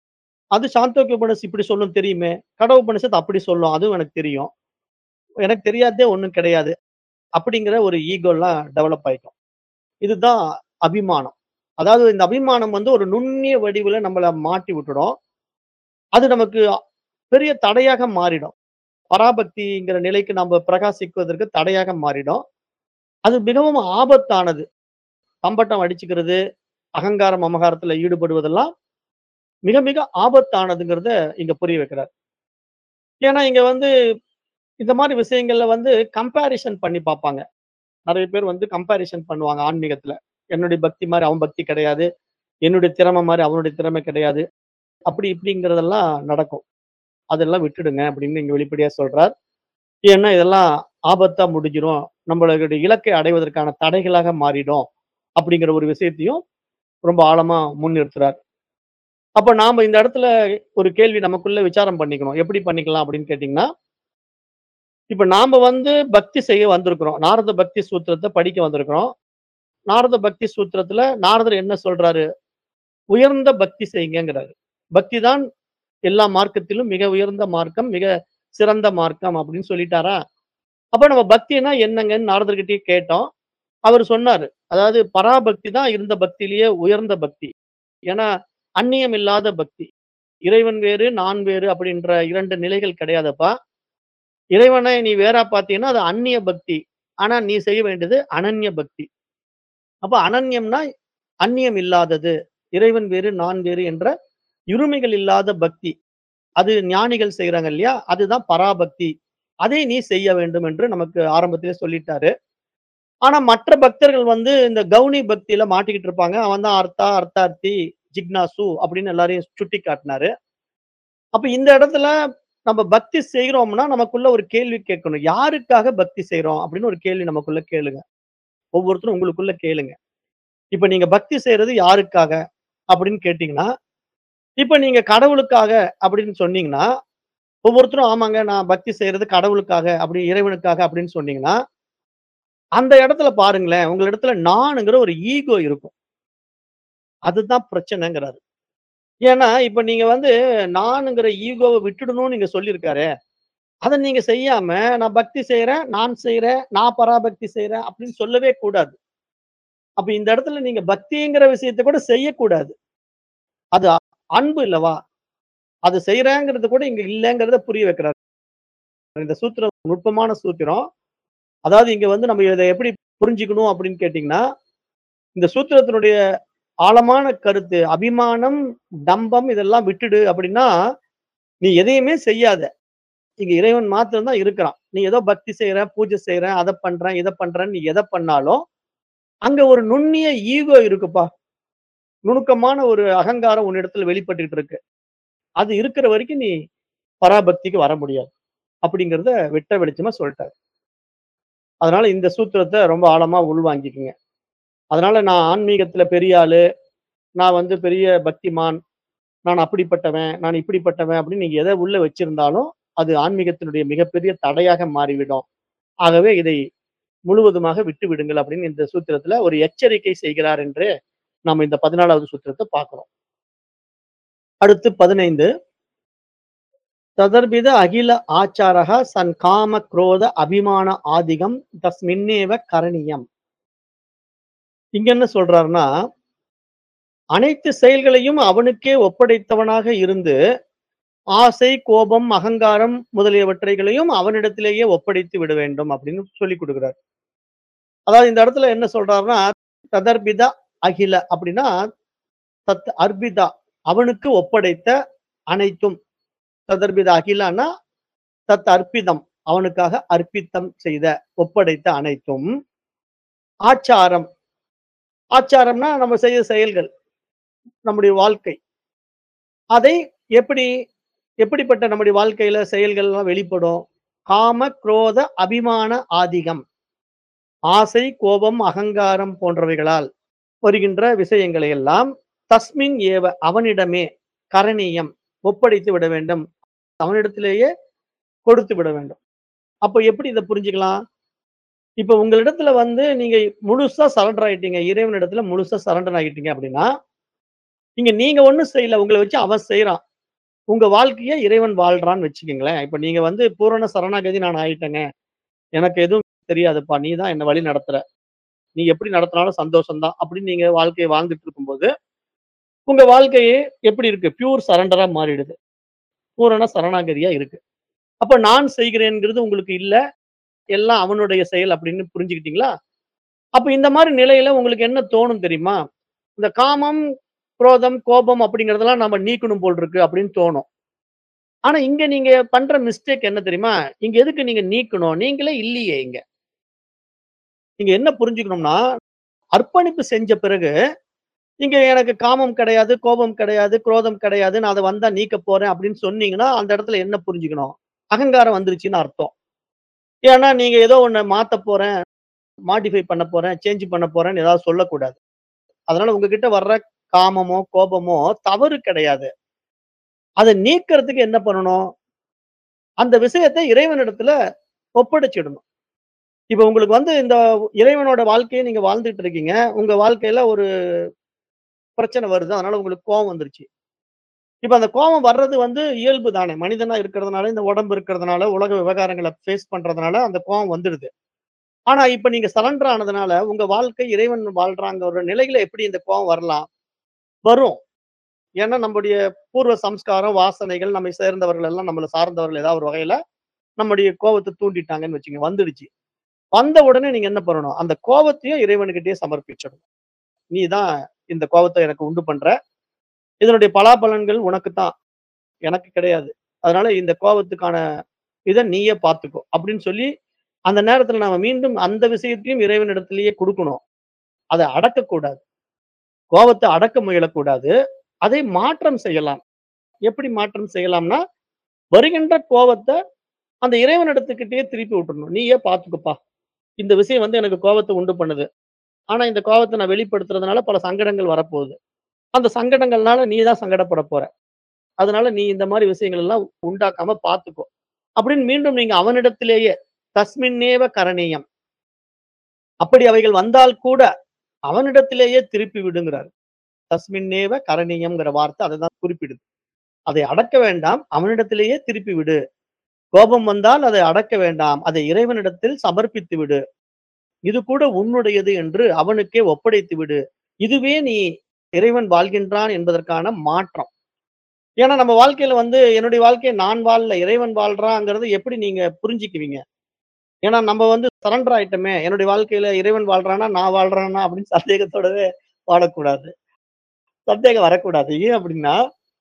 அது சாந்தோக்கிய உபநிஷத் இப்படி சொல்லும் தெரியுமே. கட உபநிஷத் அப்படி சொல்லும். அதுவும் எனக்கு தெரியும். எனக்கு தெரியாததே ஒண்ணும் கிடையாது. அப்படிங்கிற ஒரு ஈகோலாம் டெவலப் ஆயிக்கும். இதுதான் அபிமானம். அதாவது இந்த அபிமானம் வந்து ஒரு நுண்ணிய வடிவில நம்மள மாட்டி விட்டுடும். அது நமக்கு பெரிய தடையாக மாறிடும். பராபக்திங்கிற நிலைக்கு நம்ம பிரகாசிக்குவதற்கு தடையாக மாறிடும். அது மிகவும் ஆபத்தானது. தம்பட்டம் அடிச்சுக்கிறது, அகங்காரம், மமகாரத்துல ஈடுபடுவதெல்லாம் மிக மிக ஆபத்தானதுங்கிறத இங்க புரிய வைக்கிறார். ஏன்னா இங்க வந்து இந்த மாரி விஷயங்கள்ல வந்து கம்பேரிசன் பண்ணி பார்ப்பாங்க. நெறைய பேர் வந்து கம்பேரிசன் பண்ணுவாங்க ஆன்மீகத்துல. என்னுடைய பக்தி மாரி அவன் பக்தி கிடையாது. என்னுடைய திறமை மாரி அவனுடைய திறமை கிடையாது. அப்படி இப்படிங்கிறதெல்லாம் நடக்கும். அதெல்லாம் விட்டுடுங்க அப்படின்னு இங்க வெளிப்படையா சொல்றார். ஏன்னா இதெல்லாம் ஆபத்தா முடிஞ்சிரும். நம்மளுடைய இலக்கை அடைவதற்கான தடைகளாக மாறிடும். அப்படிங்கிற ஒரு விஷயத்தையும் ரொம்ப ஆழமா முன்னிறுத்துறார். அப்ப நாம இந்த இடத்துல ஒரு கேள்வி நமக்குள்ள விசாரம் பண்ணிக்கணும். எப்படி பண்ணிக்கலாம் அப்படின்னு கேட்டீங்கன்னா, இப்ப நாம வந்து பக்தி செய்ய வந்திருக்கிறோம். நாரத பக்தி சூத்திரத்த படிக்க வந்திருக்கிறோம். நாரத பக்தி சூத்திரத்துல நாரதர் என்ன சொல்றாரு? உயர்ந்த பக்தி செய்யுங்கங்கிறாரு. பக்தி தான் எல்லா மார்க்கத்திலும் மிக உயர்ந்த மார்க்கம், மிக சிறந்த மார்க்கம் அப்படின்னு சொல்லிட்டாரா? அப்ப நம்ம பக்தினா என்னங்கன்னு நாரதர்கிட்டயே கேட்டோம். அவரு சொன்னாரு. அதாவது பராபக்தி தான் இருந்த பக்தியிலேயே உயர்ந்த பக்தி. ஏன்னா, அந்நியம் இல்லாத பக்தி. இறைவன் வேறு, நான் வேறு அப்படின்ற 2 நிலைகள் கிடையாதுப்பா. இறைவனை நீ வேறா பார்த்தீன்னா, அது அந்நிய பக்தி. ஆனா, நீ செய்ய வேண்டியது அனன்ய பக்தி. அப்ப அனன்யம்னா அந்நியம் இல்லாதது. இறைவன் வேறு, நான் வேறு என்ற இருமைகள் இல்லாத பக்தி. அது ஞானிகள் செய்றாங்க இல்லையா? அதுதான் பராபக்தி. அதை நீ செய்ய வேண்டும் என்று நமக்கு ஆரம்பத்திலே சொல்லிட்டாரு. ஆனா மற்ற பக்தர்கள் வந்து இந்த கௌனி பக்தியில மாட்டிக்கிட்டு இருப்பாங்க. அவன் தான் அர்த்தா, அர்த்தார்த்தி, ஜிக்னாசு அப்படின்னு எல்லாரையும் சுட்டி காட்டினாரு. அப்ப இந்த இடத்துல நம்ம பக்தி செய்றோம்னா, நமக்குள்ள ஒரு கேள்வி கேட்கணும். யாருக்காக பக்தி செய்றோம்? அப்படின்னு ஒரு கேள்வி நமக்குள்ள கேளுங்க. ஒவ்வொருத்தரும் உங்களுக்குள்ள கேளுங்க. இப்ப நீங்க பக்தி செய்றது யாருக்காக? அப்படின்னு கேட்டீங்கன்னா, இப்ப நீங்க கடவுளுக்காக அப்படின்னு சொன்னீங்கன்னா, ஒவ்வொருத்தரும் ஆமாங்க நான் பக்தி செய்றது கடவுளுக்காக, அப்படி இறைவனுக்காக அப்படின்னு சொன்னீங்கன்னா, அந்த இடத்துல பாருங்களேன், உங்களிடத்துல நானுங்கிற ஒரு ஈகோ இருக்கும். அதுதான் பிரச்சனைங்கிறாரு. ஏன்னா, இப்ப நீங்க வந்து நானுங்கிற ஈகோவ விட்டுடணும்னு இங்க சொல்லியிருக்காரே. அத நீங்க செய்யாம, நான் பக்தி செய்றேன், நான் செய்றேன், நான் பராபக்தி செய்றேன் அப்படின்னு சொல்லவே கூடாது. அப்ப இந்த இடத்துல நீங்க பக்திங்கிற விஷயத்த கூட செய்யக்கூடாது. அது அன்பு இல்லவா? அது செய்றேங்கிறது கூட இங்க இல்லங்கிறத புரிய வைக்கிறார். இந்த சூத்திரம் நுட்பமான சூத்திரம். அதாவது இங்க வந்து நம்ம இத எப்படி புரிஞ்சுக்கணும் அப்படின்னு கேட்டீங்கன்னா, இந்த சூத்திரத்தினுடைய ஆழமான கருத்து, அபிமானம், டம்பம் இதெல்லாம் விட்டுடு அப்படின்னா, நீ எதையுமே செய்யாத. இங்க இறைவன் மாத்திரம் தான் இருக்கிறான். நீ ஏதோ பக்தி செய்றேன், பூஜை செய்றேன், அத பண்றேன், இத பண்றேன்னு நீ எத பண்ணாலும், அங்க ஒரு நுண்ணிய ஈகோ இருக்குப்பா. நுணுக்கமான ஒரு அகங்காரம் உன்னிடத்துல வெளிப்பட்டுட்டு இருக்கு. அது இருக்கிற வரைக்கும் நீ பராபக்திக்கு வர முடியாது. அப்படிங்கிறத வெட்ட வெளிச்சமா சொல்ட்டாரு. அதனால இந்த சூத்திரத்த ரொம்ப ஆழமா உள்வாங்கிக்கங்க. அதனால நான் ஆன்மீகத்துல பெரிய ஆளு, நான் வந்து பெரிய பக்திமான், நான் அப்படிப்பட்டவன், நான் இப்படிப்பட்டவன் அப்படின்னு நீங்க எத உள்ள வச்சிருந்தாலும், அது ஆன்மீகத்தினுடைய மிகப்பெரிய தடையாக மாறிவிடும். ஆகவே இதை முழுவதுமாக விட்டு விடுங்கள் அப்படின்னு இந்த சூத்திரத்துல ஒரு எச்சரிக்கை செய்கிறார் என்று நாம இந்த 14வது சூத்திரத்த பார்க்கிறோம். அடுத்து 15 ததர்பித அகில ஆச்சாரः சன் காம குரோத அபிமான ஆதிகம் தஸ்மின்னேவ கரணியம். இங்க என்ன சொல்றாருன்னா, அனைத்து செயல்களையும் அவனுக்கே ஒப்படைத்தவனாக இருந்து, ஆசை, கோபம், அகங்காரம் முதலியவற்றைகளையும் அவனிடத்திலேயே ஒப்படைத்து விட வேண்டும் அப்படின்னு சொல்லிக் குடுக்கிறார். அதாவது இந்த இடத்துல என்ன சொல்றாருன்னா, ததர்பித அகில அப்படின்னா, தத் அர்பிதா அவனுக்கு ஒப்படைத்த அனைத்தும். ததர்பித அகிலன்னா, தத் அர்ப்பிதம் அவனுக்காக அர்ப்பித்தம் செய்த, ஒப்படைத்த அனைத்தும். ஆச்சாரம். ஆச்சாரம்னா நம்ம செய்த செயல்கள், நம்முடைய வாழ்க்கை. அதை எப்படி எப்படிப்பட்ட நம்முடைய வாழ்க்கையில செயல்கள்லாம் வெளிப்படும்? காம, குரோத, அபிமான ஆதிகம். ஆசை, கோபம், அகங்காரம் போன்றவைகளால் வருகின்ற விஷயங்களை எல்லாம் தஸ்மின் ஏவ அவனிடமே கரணியம் ஒப்படைத்து விட வேண்டும். அவனிடத்திலேயே கொடுத்து விட வேண்டும். அப்ப எப்படி இத புரிஞ்சுக்கலாம்? இப்ப உங்களிடத்துல வந்து நீங்க முழுசா சரண்டர் ஆயிட்டீங்க. இறைவனிடத்துல முழுசா சரண்டர் ஆகிட்டீங்க அப்படின்னா, இங்க நீங்க ஒண்ணும் செய்யல. உங்கள வச்சு அவன் செய்றான். உங்க வாழ்க்கைய இறைவன் வாழ்றான்னு வச்சுக்கங்களேன். இப்ப நீங்க வந்து பூரண சரணாகதி நான் ஆயிட்டேங்க. எனக்கு எதுவும் தெரியாதுப்பா. நீ தான் என்ன வழி நடத்துற. நீ எப்படி நடத்தினாலும் சந்தோஷம் தான். அப்படின்னு நீங்க வாழ்க்கைய வாழ்ந்துட்டு இருக்கும்போது, உங்க வாழ்க்கையே எப்படி இருக்கு? பியூர் சரண்டரா மாறிடுது. பூரண சரணாகதியா இருக்கு. அப்ப நான் செய்கிறேன்ங்கிறது உங்களுக்கு இல்ல. எல்லாம் அவனுடைய செயல் அப்படின்னு புரிஞ்சுக்கிட்டீங்களா? அப்ப இந்த மாரி நிலையில உங்களுக்கு என்ன தோணும் தெரியுமா? இந்த காமம், குரோதம், கோபம் அப்படிங்கிறதெல்லாம் நம்ம நீக்கணும் போல் இருக்கு அப்படின்னு தோணும். ஆனா இங்க நீங்க பண்ற மிஸ்டேக் என்ன தெரியுமா? இங்க எதுக்கு நீங்க நீக்கணும்? நீங்களே இல்லையே இங்க. நீங்க என்ன புரிஞ்சுக்கணும்னா, அர்ப்பணிப்பு செஞ்ச பிறகு, இங்க எனக்கு காமம் கிடையாது, கோபம் கிடையாது, குரோதம் கிடையாது. நான் அத வந்தா நீக்கப் போறேன் அப்படின்னு சொன்னீங்கன்னா, அந்த இடத்துல என்ன புரிஞ்சுக்கணும்? அகங்காரம் வந்துருச்சுன்னு அர்த்தம். ஏன்னா நீங்க ஏதோ ஒண்ண மாத்தப் போறேன், மாடிஃபை பண்ண போறேன், சேஞ்ச் பண்ண போறேன்னு ஏதாவது சொல்லக்கூடாது. அதனால உங்ககிட்ட வர்ற காமமோ, கோபமோ தவறு கிடையாது. அத நீக்குறதுக்கு என்ன பண்ணணும்? அந்த விஷயத்த இறைவனிடத்துல ஒப்படைச்சிடணும். இப்ப உங்களுக்கு வந்து இந்த இறைவனோட வாழ்க்கைய நீங்க வாழ்ந்துட்டு இருக்கீங்க. உங்க வாழ்க்கையில ஒரு பிரச்சனை வருது. அதனால உங்களுக்கு கோவம் வந்துருச்சு. இப்ப அந்த கோவம் வர்றது வந்து இயல்பு தானே. மனிதனா இருக்கிறதுனால, இந்த உடம்பு இருக்கிறதுனால, உலக விவகாரங்கள ஃபேஸ் பண்றதுனால அந்த கோவம் வந்துடுது. ஆனா இப்ப நீங்க சரண்டர் ஆனதுனால, உங்க வாழ்க்கை இறைவன் வாழ்றாங்க ஒரு நிலையில எப்படி இந்த கோவம் வரலாம்? வரும். ஏன்னா நம்முடைய பூர்வ சம்ஸ்காரம், வாசனைகள், நம்மை சேர்ந்தவர்கள் எல்லாம் நம்மள சார்ந்தவர்கள் ஏதாவது ஒரு வகையில நம்முடைய கோவத்த தூண்டிட்டாங்கன்னு வச்சுக்கங்க. வந்துடுச்சு. வந்த உடனே நீங்க என்ன பண்ணணும்? அந்த கோவத்தையும் இறைவனுகிட்டயே சமர்ப்பிச்சிடணும். நீ தான் இந்த கோவத்த எனக்கு உண்டு பண்ற. இதனுடைய பலாபலன்கள் உனக்கு தான். எனக்கு கிடையாது. அதனால இந்த கோவத்துக்கான இத நீயே பார்த்துக்கோ. அப்படின்னு சொல்லி, அந்த நேரத்துல நாம மீண்டும் அந்த விஷயத்தையும் இறைவனிடத்திலேயே குடுக்கணும். அத அடக்கக்கூடாது. கோவத்த அடக்க முயலக்கூடாது. அதை மாற்றம் செய்யலாம். எப்படி மாற்றம் செய்யலாம்னா, வருகின்ற கோவத்த அந்த இறைவனிடத்துக்கிட்டயே திருப்பி விட்டுறணும். நீயே பார்த்துக்கப்பா. இந்த விஷயம் வந்து எனக்கு கோவத்த உண்டு பண்ணுது. ஆனா இந்த கோவத்த நான் வெளிப்படுத்துறதுனால பல சங்கடங்கள் வரப்போகுது. அந்த சங்கடங்கள்னால நீ தான் சங்கடப்பட போற. அதனால நீ இந்த மாரி விஷயங்கள் எல்லாம் உண்டாக்காம பார்த்துக்கோ. அப்படின்னு மீண்டும் நீங்க அவனிடத்திலேயே தஸ்மின்னேவ கரணீயம். அப்படி அவைகள் வந்தால் கூட அவனிடத்திலேயே திருப்பி விடுங்கிறார். தஸ்மின்னேவ கரணீயம்ங்கிற வார்த்தை அததான் குறிப்பிடுது. அதை அடக்க வேண்டாம். அவனிடத்திலேயே திருப்பி விடு. கோபம் வந்தால் அதை அடக்க வேண்டாம். அதை இறைவனிடத்தில் சமர்ப்பித்து விடு. இது கூட உன்னுடையது என்று அவனுக்கே ஒப்படைத்து விடு. இதுவே நீ இறைவன் வாழ்கின்றான் என்பதற்கான மாற்றம். ஏன்னா நம்ம வாழ்க்கையில வந்து என்னுடைய வாழ்க்கைய நான் வாழல, இறைவன் வாழ்றாங்கிறத எப்படி நீங்க புரிஞ்சுக்குவீங்க? ஏன்னா நம்ம வந்து சரண்டர் ஆயிட்டோமே. என்னுடைய வாழ்க்கையில இறைவன் வாழ்றானா, நான் வாழ்றேனா அப்படின்னு சந்தேகத்தோடவே வாழக்கூடாது. சந்தேகம் வரக்கூடாது. ஏன் அப்படின்னா,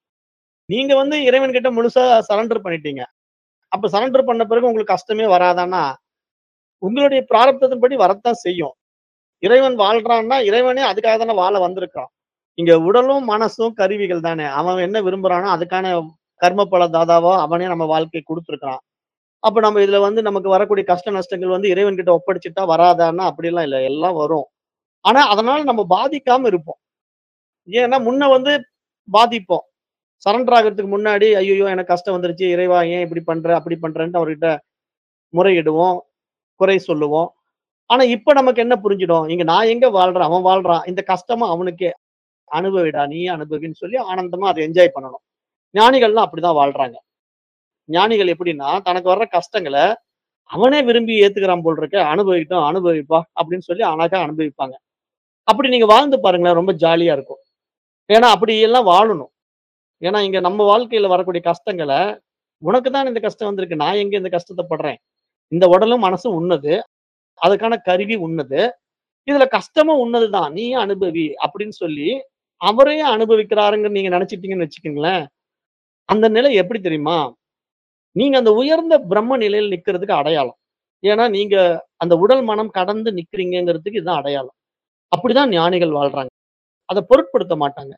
நீங்க வந்து இறைவன் கிட்ட முழுசா சரண்டர் பண்ணிட்டீங்க. அப்ப சரண்டர் பண்ண பிறகு உங்களுக்கு கஷ்டமே வராதான்னா, உங்களுடைய பிராரப்தத்தின்படி வரத்தான் செய்யும். இறைவன் வாழ்றான்னா, இறைவனே அதுக்காக தானே வாழ வந்திருக்கான். இங்க உடலும், மனசும் கருவிகள் தானே. அவன் என்ன விரும்புறானோ அதுக்கான கர்ம பல தாதாவா அவனே நம்ம வாழ்க்கைய குடுத்துருக்கான். அப்ப நம்ம இதுல வந்து நமக்கு வரக்கூடிய கஷ்ட நஷ்டங்கள் வந்து இறைவன் கிட்ட ஒப்படைச்சுட்டா வராதான்னா, அப்படிலாம் இல்ல. எல்லாம் வரும். ஆனா, அதனால நம்ம பாதிக்காம இருப்போம். ஏன்னா, முன்ன வந்து பாதிப்போம். சரண்டர் ஆகுறதுக்கு முன்னாடி, "ஐய்யய்யோ! எனக்கு கஷ்டம் வந்துருச்சு. இறைவா ஏன் இப்படி பண்ற? அப்படி பண்றேன்ட்டு" அவர்கிட்ட முறையிடுவோம், குறை சொல்லுவோம். ஆனா, இப்ப நமக்கு என்ன புரிஞ்சிடும்? இங்க நான் எங்க வாழ்றேன்? அவன் வாழ்றான். இந்த கஷ்டமும் அவனுக்கே. "அனுபவிடா, நீயே அனுபவின்னு" சொல்லி ஆனந்தமா அத என்ஜாய் பண்ணணும். ஞானிகள்லாம் அப்படிதான் வாழ்றாங்க. ஞானிகள் எப்படின்னா, தனக்கு வர்ற கஷ்டங்கள அவனே விரும்பி ஏத்துக்கிறான் போல இருக்கே. "அனுபவிக்கட்டும், அனுபவிப்பா" அப்படின்னு சொல்லி அழகா அனுபவிப்பாங்க. அப்படி நீங்க வாழ்ந்து பாருங்களேன், ரொம்ப ஜாலியா இருக்கும். ஏன்னா, அப்படியெல்லாம் வாழணும். ஏன்னா, இங்க நம்ம வாழ்க்கையில வரக்கூடிய கஷ்டங்கள, "உனக்கு தான் இந்த கஷ்டம் வந்திருக்கு. நான் எங்க இந்த கஷ்டத்த படுறேன். இந்த உடலும், மனசும் உன்னது. அதுக்கான கருவி உன்னது. இதுல கஷ்டமும் உன்னது தான். நீயும் அனுபவி" அப்படின்னு சொல்லி, அவரே அனுபவிக்கிறாருங்கன்னு நீங்க நெனச்சுட்டீங்கன்னு வச்சுக்கங்களேன், அந்த நிலை எப்படி தெரியுமா? நீங்க அந்த உயர்ந்த பிரம்ம நிலையில நிக்கிறதுக்கு அடையாளம். ஏன்னா, நீங்க அந்த உடல், மனம் கடந்து நிக்கிறீங்கங்கிறதுக்கு இதுதான் அடையாளம். அப்படிதான் ஞானிகள் வாழ்றாங்க. அத பொருட்படுத்த மாட்டாங்க.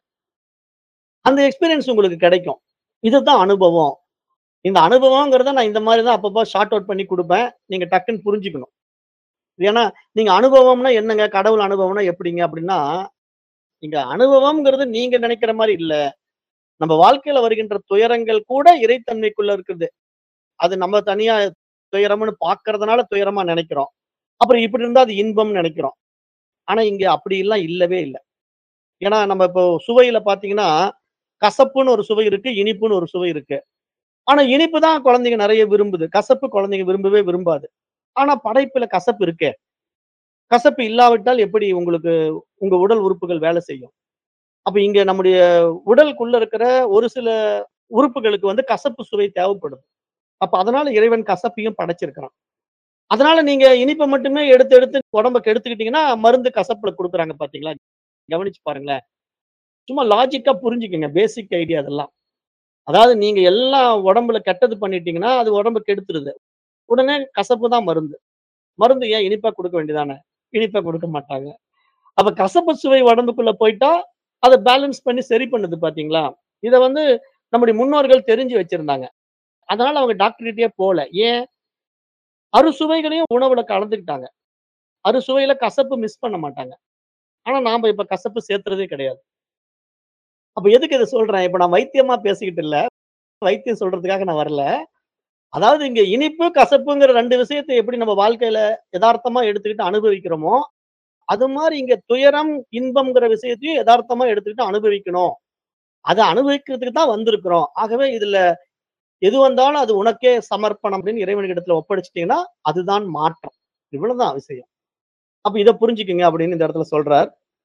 அந்த எக்ஸ்பீரியன்ஸ் உங்களுக்கு கிடைக்கும். இதுதான் அனுபவம். இந்த அனுபவம்ங்கிறத நான் இந்த மாரி தான் அப்பப்போ ஷார்ட் அவுட் பண்ணி குடுப்பேன். நீங்க டக்குன்னு புரிஞ்சுக்கணும். ஏன்னா, நீங்க அனுபவம்னா என்னங்க? கடவுள் அனுபவம்னா எப்படிங்க? அப்படின்னா, இங்க அனுபவம்ங்கிறது நீங்க நெனைக்கிற மாரி இல்ல. நம்ம வாழ்க்கையில வருகின்ற துயரங்கள் கூட இறைத்தன்மைக்குள்ள இருக்குது. அது நம்ம தனியா துயரம்னு பார்க்கறதுனால துயரமா நெனைக்கிறோம். அப்புறம் இப்படி இருந்தா அது இன்பம்னு நெனைக்கிறோம். ஆனா, இங்க அப்படிலாம் இல்லவே இல்ல. ஏன்னா, நம்ம இப்போ சுவையில பார்த்தீங்கன்னா, கசப்புன்னு ஒரு சுவை இருக்கு, இனிப்புன்னு ஒரு சுவை இருக்கு. ஆனா இனிப்பு தான் குழந்தைங்க நெறைய விரும்புது. கசப்பு குழந்தைங்க விரும்பவே விரும்பாது. ஆனா படைப்புல கசப்பு இருக்கே. கசப்பு இல்லாவிட்டால் எப்படி உங்களுக்கு உங்க உடல் உறுப்புகள் வேலை செய்யும்? அப்ப இங்க நம்முடைய உடலுக்குள்ள இருக்கிற ஒரு சில உறுப்புகளுக்கு வந்து கசப்பு சுவை தேவைப்படுது. அப்ப அதனால இறைவன் கசப்பையும் படைச்சிருக்கிறான். அதனால நீங்க இனிப்ப மட்டுமே எடுத்து எடுத்து உடம்ப கெடுத்துக்கிட்டீங்கன்னா, மருந்து கசப்புல குடுக்குறாங்க பார்த்தீங்களா? கவனிச்சு பாருங்களேன். சும்மா லாஜிக்கா புரிஞ்சுக்கங்க. பேசிக் ஐடியா அதெல்லாம். அதாவது நீங்க எல்லாம் உடம்புல கெட்டது பண்ணிட்டீங்கன்னா, அது உடம்ப கெடுத்துருது. உடனே கசப்பு தான் மருந்து. மருந்து ஏன் இனிப்பா குடுக்க வேண்டியதானே? இனிப்பா குடுக்க மாட்டாங்க. அப்ப கசப்பு சுவை உடம்புக்குள்ள போயிட்டா, அத பேலன்ஸ் பண்ணி சரி பண்ணுது பார்த்தீங்களா? இத வந்து நம்முடைய முன்னோர்கள் தெரிஞ்சு வச்சிருந்தாங்க. அதனால அவங்க டாக்டர்கிட்டயே போல. ஏன்? அறுசுவைகளையும் உணவுல கலந்துக்கிட்டாங்க. அறுசுவையில கசப்பு மிஸ் பண்ண மாட்டாங்க. ஆனா நாம இப்ப கசப்பு சேர்த்துறதே கிடையாது. அப்ப எதுக்கு இத சொல்றேன்? இப்ப நான் வைத்தியமா பேசிக்கிட்டு இல்ல. வைத்தியம் சொல்றதுக்காக நான் வரல. அதாவது இங்க இனிப்பு, கசப்புங்கிற 2 விஷயத்த எப்படி நம்ம வாழ்க்கையில எதார்த்தமா எடுத்துக்கிட்டு அனுபவிக்கிறோமோ, அது மாரி இங்க துயரம், இன்பம்ங்கிற விஷயத்தையும் எதார்த்தமா எடுத்துக்கிட்டு அனுபவிக்கணும். அத அனுபவிக்கிறதுக்கு தான் வந்திருக்கிறோம். ஆகவே இதுல எது வந்தாலும் அது உனக்கே சமர்ப்பணம் அப்படின்னு இறைவனிடத்துல ஒப்படைச்சுட்டீங்கன்னா, அதுதான் மாற்றம். இவ்வளவுதான் விஷயம். அப்ப இத புரிஞ்சுக்கங்க அப்படின்னு இந்த இடத்துல சொல்றார்.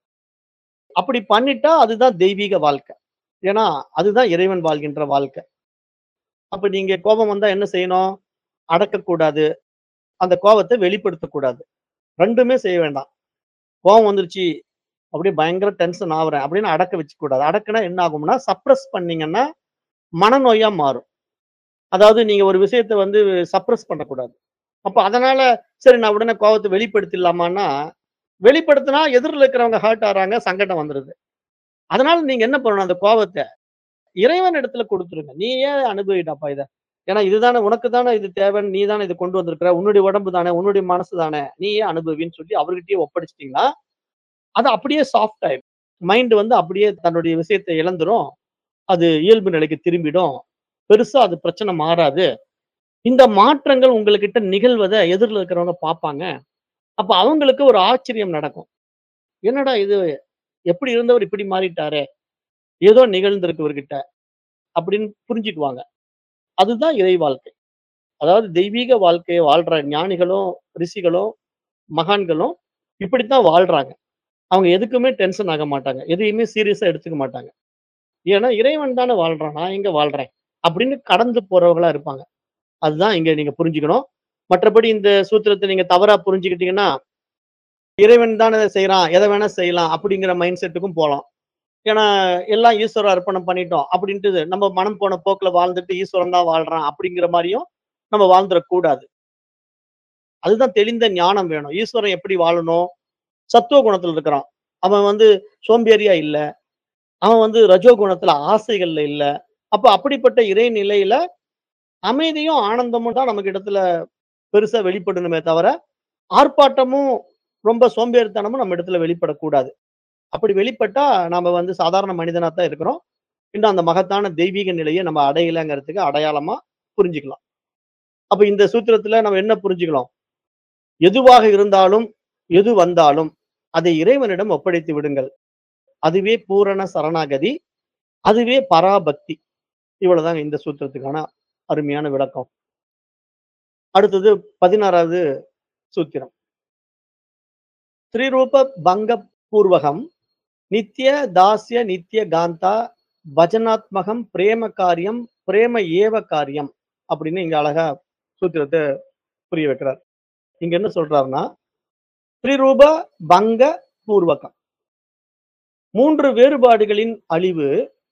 அப்படி பண்ணிட்டா அதுதான் தெய்வீக வாழ்க்கை. ஏன்னா, அதுதான் இறைவன் வாழ்கின்ற வாழ்க்கை. அப்ப நீங்க கோபம் வந்தா என்ன செய்யணும்? அடக்கக்கூடாது. அந்த கோவத்த வெளிப்படுத்தக்கூடாது. 2மே செய்ய வேண்டாம். கோவம் வந்துருச்சு, அப்படியே பயங்கர டென்ஷன் ஆவுறேன் அப்படின்னு அடக்க வச்சுக்கக்கூடாது. அடக்குனா என்ன ஆகும்னா, சப்ரஸ் பண்ணீங்கன்னா, மனநோயா மாறும். அதாவது நீங்க ஒரு விஷயத்த வந்து சப்ரஸ் பண்ணக்கூடாது. அப்ப அதனால, சரி நான் உடனே கோவத்த வெளிப்படுத்திடலாமான்னா, வெளிப்படுத்தினா எதிர்ல இருக்கிறவங்க ஹர்ட் ஆறாங்க, சங்கடம் வந்துருது. அதனால நீங்க என்ன பண்ணணும் அந்த கோவத்த? இறைவன் இடத்துல குடுத்துருங்க. நீ ஏன் அனுபவிடப்பா இத. ஏன்னா இதுதானே உனக்கு தானே இது தேவைன்னு நீ தானே இத கொண்டு வந்திருக்கிற. உன்னுடைய உடம்பு தானே, உன்னுடைய மனசு தானே. நீ ஏன் அனுபவின்னு சொல்லி அவர்கிட்டயே ஒப்படைச்சுட்டீங்கன்னா, அது அப்படியே சாஃப்ட் ஆயிடும். மைண்ட் வந்து அப்படியே தன்னுடைய விஷயத்த இழந்துரும். அது இயல்பு நிலைக்கு திரும்பிடும். பெருசா அது பிரச்சனை மாறாது. இந்த மாற்றங்கள் உங்ககிட்ட நிகழ்வத எதிர்ல இருக்கிறவங்க பார்ப்பாங்க. அப்ப அவங்களுக்கு ஒரு ஆச்சரியம் நடக்கும். என்னடா இது எப்படி இருந்தவர் இப்படி மாறிட்டாரே! ஏதோ நிகழ்ந்திருக்கு இவர்கிட்ட அப்படின்னு புரிஞ்சுக்குவாங்க. அதுதான் இறை வாழ்க்கை. அதாவது தெய்வீக வாழ்க்கைய வாழ்ற ஞானிகளும், ரிஷிகளும், மகான்களும் இப்படித்தான் வாழ்றாங்க. அவங்க எதுக்குமே டென்ஷன் ஆக மாட்டாங்க. எதையுமே சீரியஸா எடுத்துக்க மாட்டாங்க. ஏன்னா, இறைவன் தானே வாழ்றான். நான் எங்க வாழ்றேன்? அப்படின்னு கடந்து போறவங்களா இருப்பாங்க. அதுதான் இங்க நீங்க புரிஞ்சுக்கணும். மற்றபடி இந்த சூத்திரத்த நீங்க தவறா புரிஞ்சுக்கிட்டீங்கன்னா, இறைவன் தானே இத செய்றான். எத வேணா செய்யலாம். அப்படிங்கிற மைண்ட் செட்டுக்கும் போலாம். ஏன்னா, எல்லாம் ஈஸ்வர அர்ப்பணம் பண்ணிட்டோம். அப்படின்ட்டு நம்ம மனம் போன போக்குல வாழ்ந்துட்டு ஈஸ்வரன் தான் வாழ்றான். அப்படிங்கிற மாரியும் நம்ம வாழ்ந்துறக் கூடாது. அதுதான் தெளிந்த ஞானம் வேணும். ஈஸ்வரன் எப்படி வாழணும்? சத்துவ குணத்துல இருக்கிறான். அவன் வந்து சோம்பேறியா இல்ல. அவன் வந்து ரஜோ குணத்துல ஆசைகள்ல இல்ல. அப்ப அப்படிப்பட்ட இறை நிலையில அமைதியும், ஆனந்தமும் தான் நமக்கு இடத்துல பெருசா வெளிப்படணுமே தவிர, ஆர்ப்பாட்டமும், ரொம்ப சோம்பேறித்தனமும் நம்ம இடத்துல வெளிப்படக்கூடாது. அப்படி வெளிப்பட்டா நாம வந்து சாதாரண மனிதனா தான் இருக்கிறோம். இன்னும் அந்த மகத்தான தெய்வீக நிலைய நம்ம அடையலங்கிறதுக்கு அடையாளமா புரிஞ்சுக்கலாம். அப்ப இந்த சூத்திரத்துல நம்ம என்ன புரிஞ்சுக்கலாம்? எதுவாக இருந்தாலும், எது வந்தாலும், அதை இறைவனிடம் ஒப்படைத்து விடுங்கள். அதுவே பூரண சரணாகதி. அதுவே பராபக்தி. இவ்வளவுதாங்க இந்த சூத்திரத்துக்கான அருமையான விளக்கம். அடுத்தது 16வது சூத்திரம். த்ரிரூப பங்க பூர்வகம் நித்ய தாஸ்ய நித்ய காந்தா பஜனாத்மகம் பிரேம காரியம் பிரேம ஏவ காரியம் அப்படின்னு இங்க அழகா சூத்திரத்த புரிய வைக்கிறார். இங்க என்ன சொல்றாருன்னா, த்ரிரூப பங்க பூர்வகம். 3 வேறுபாடுகளின் அழிவு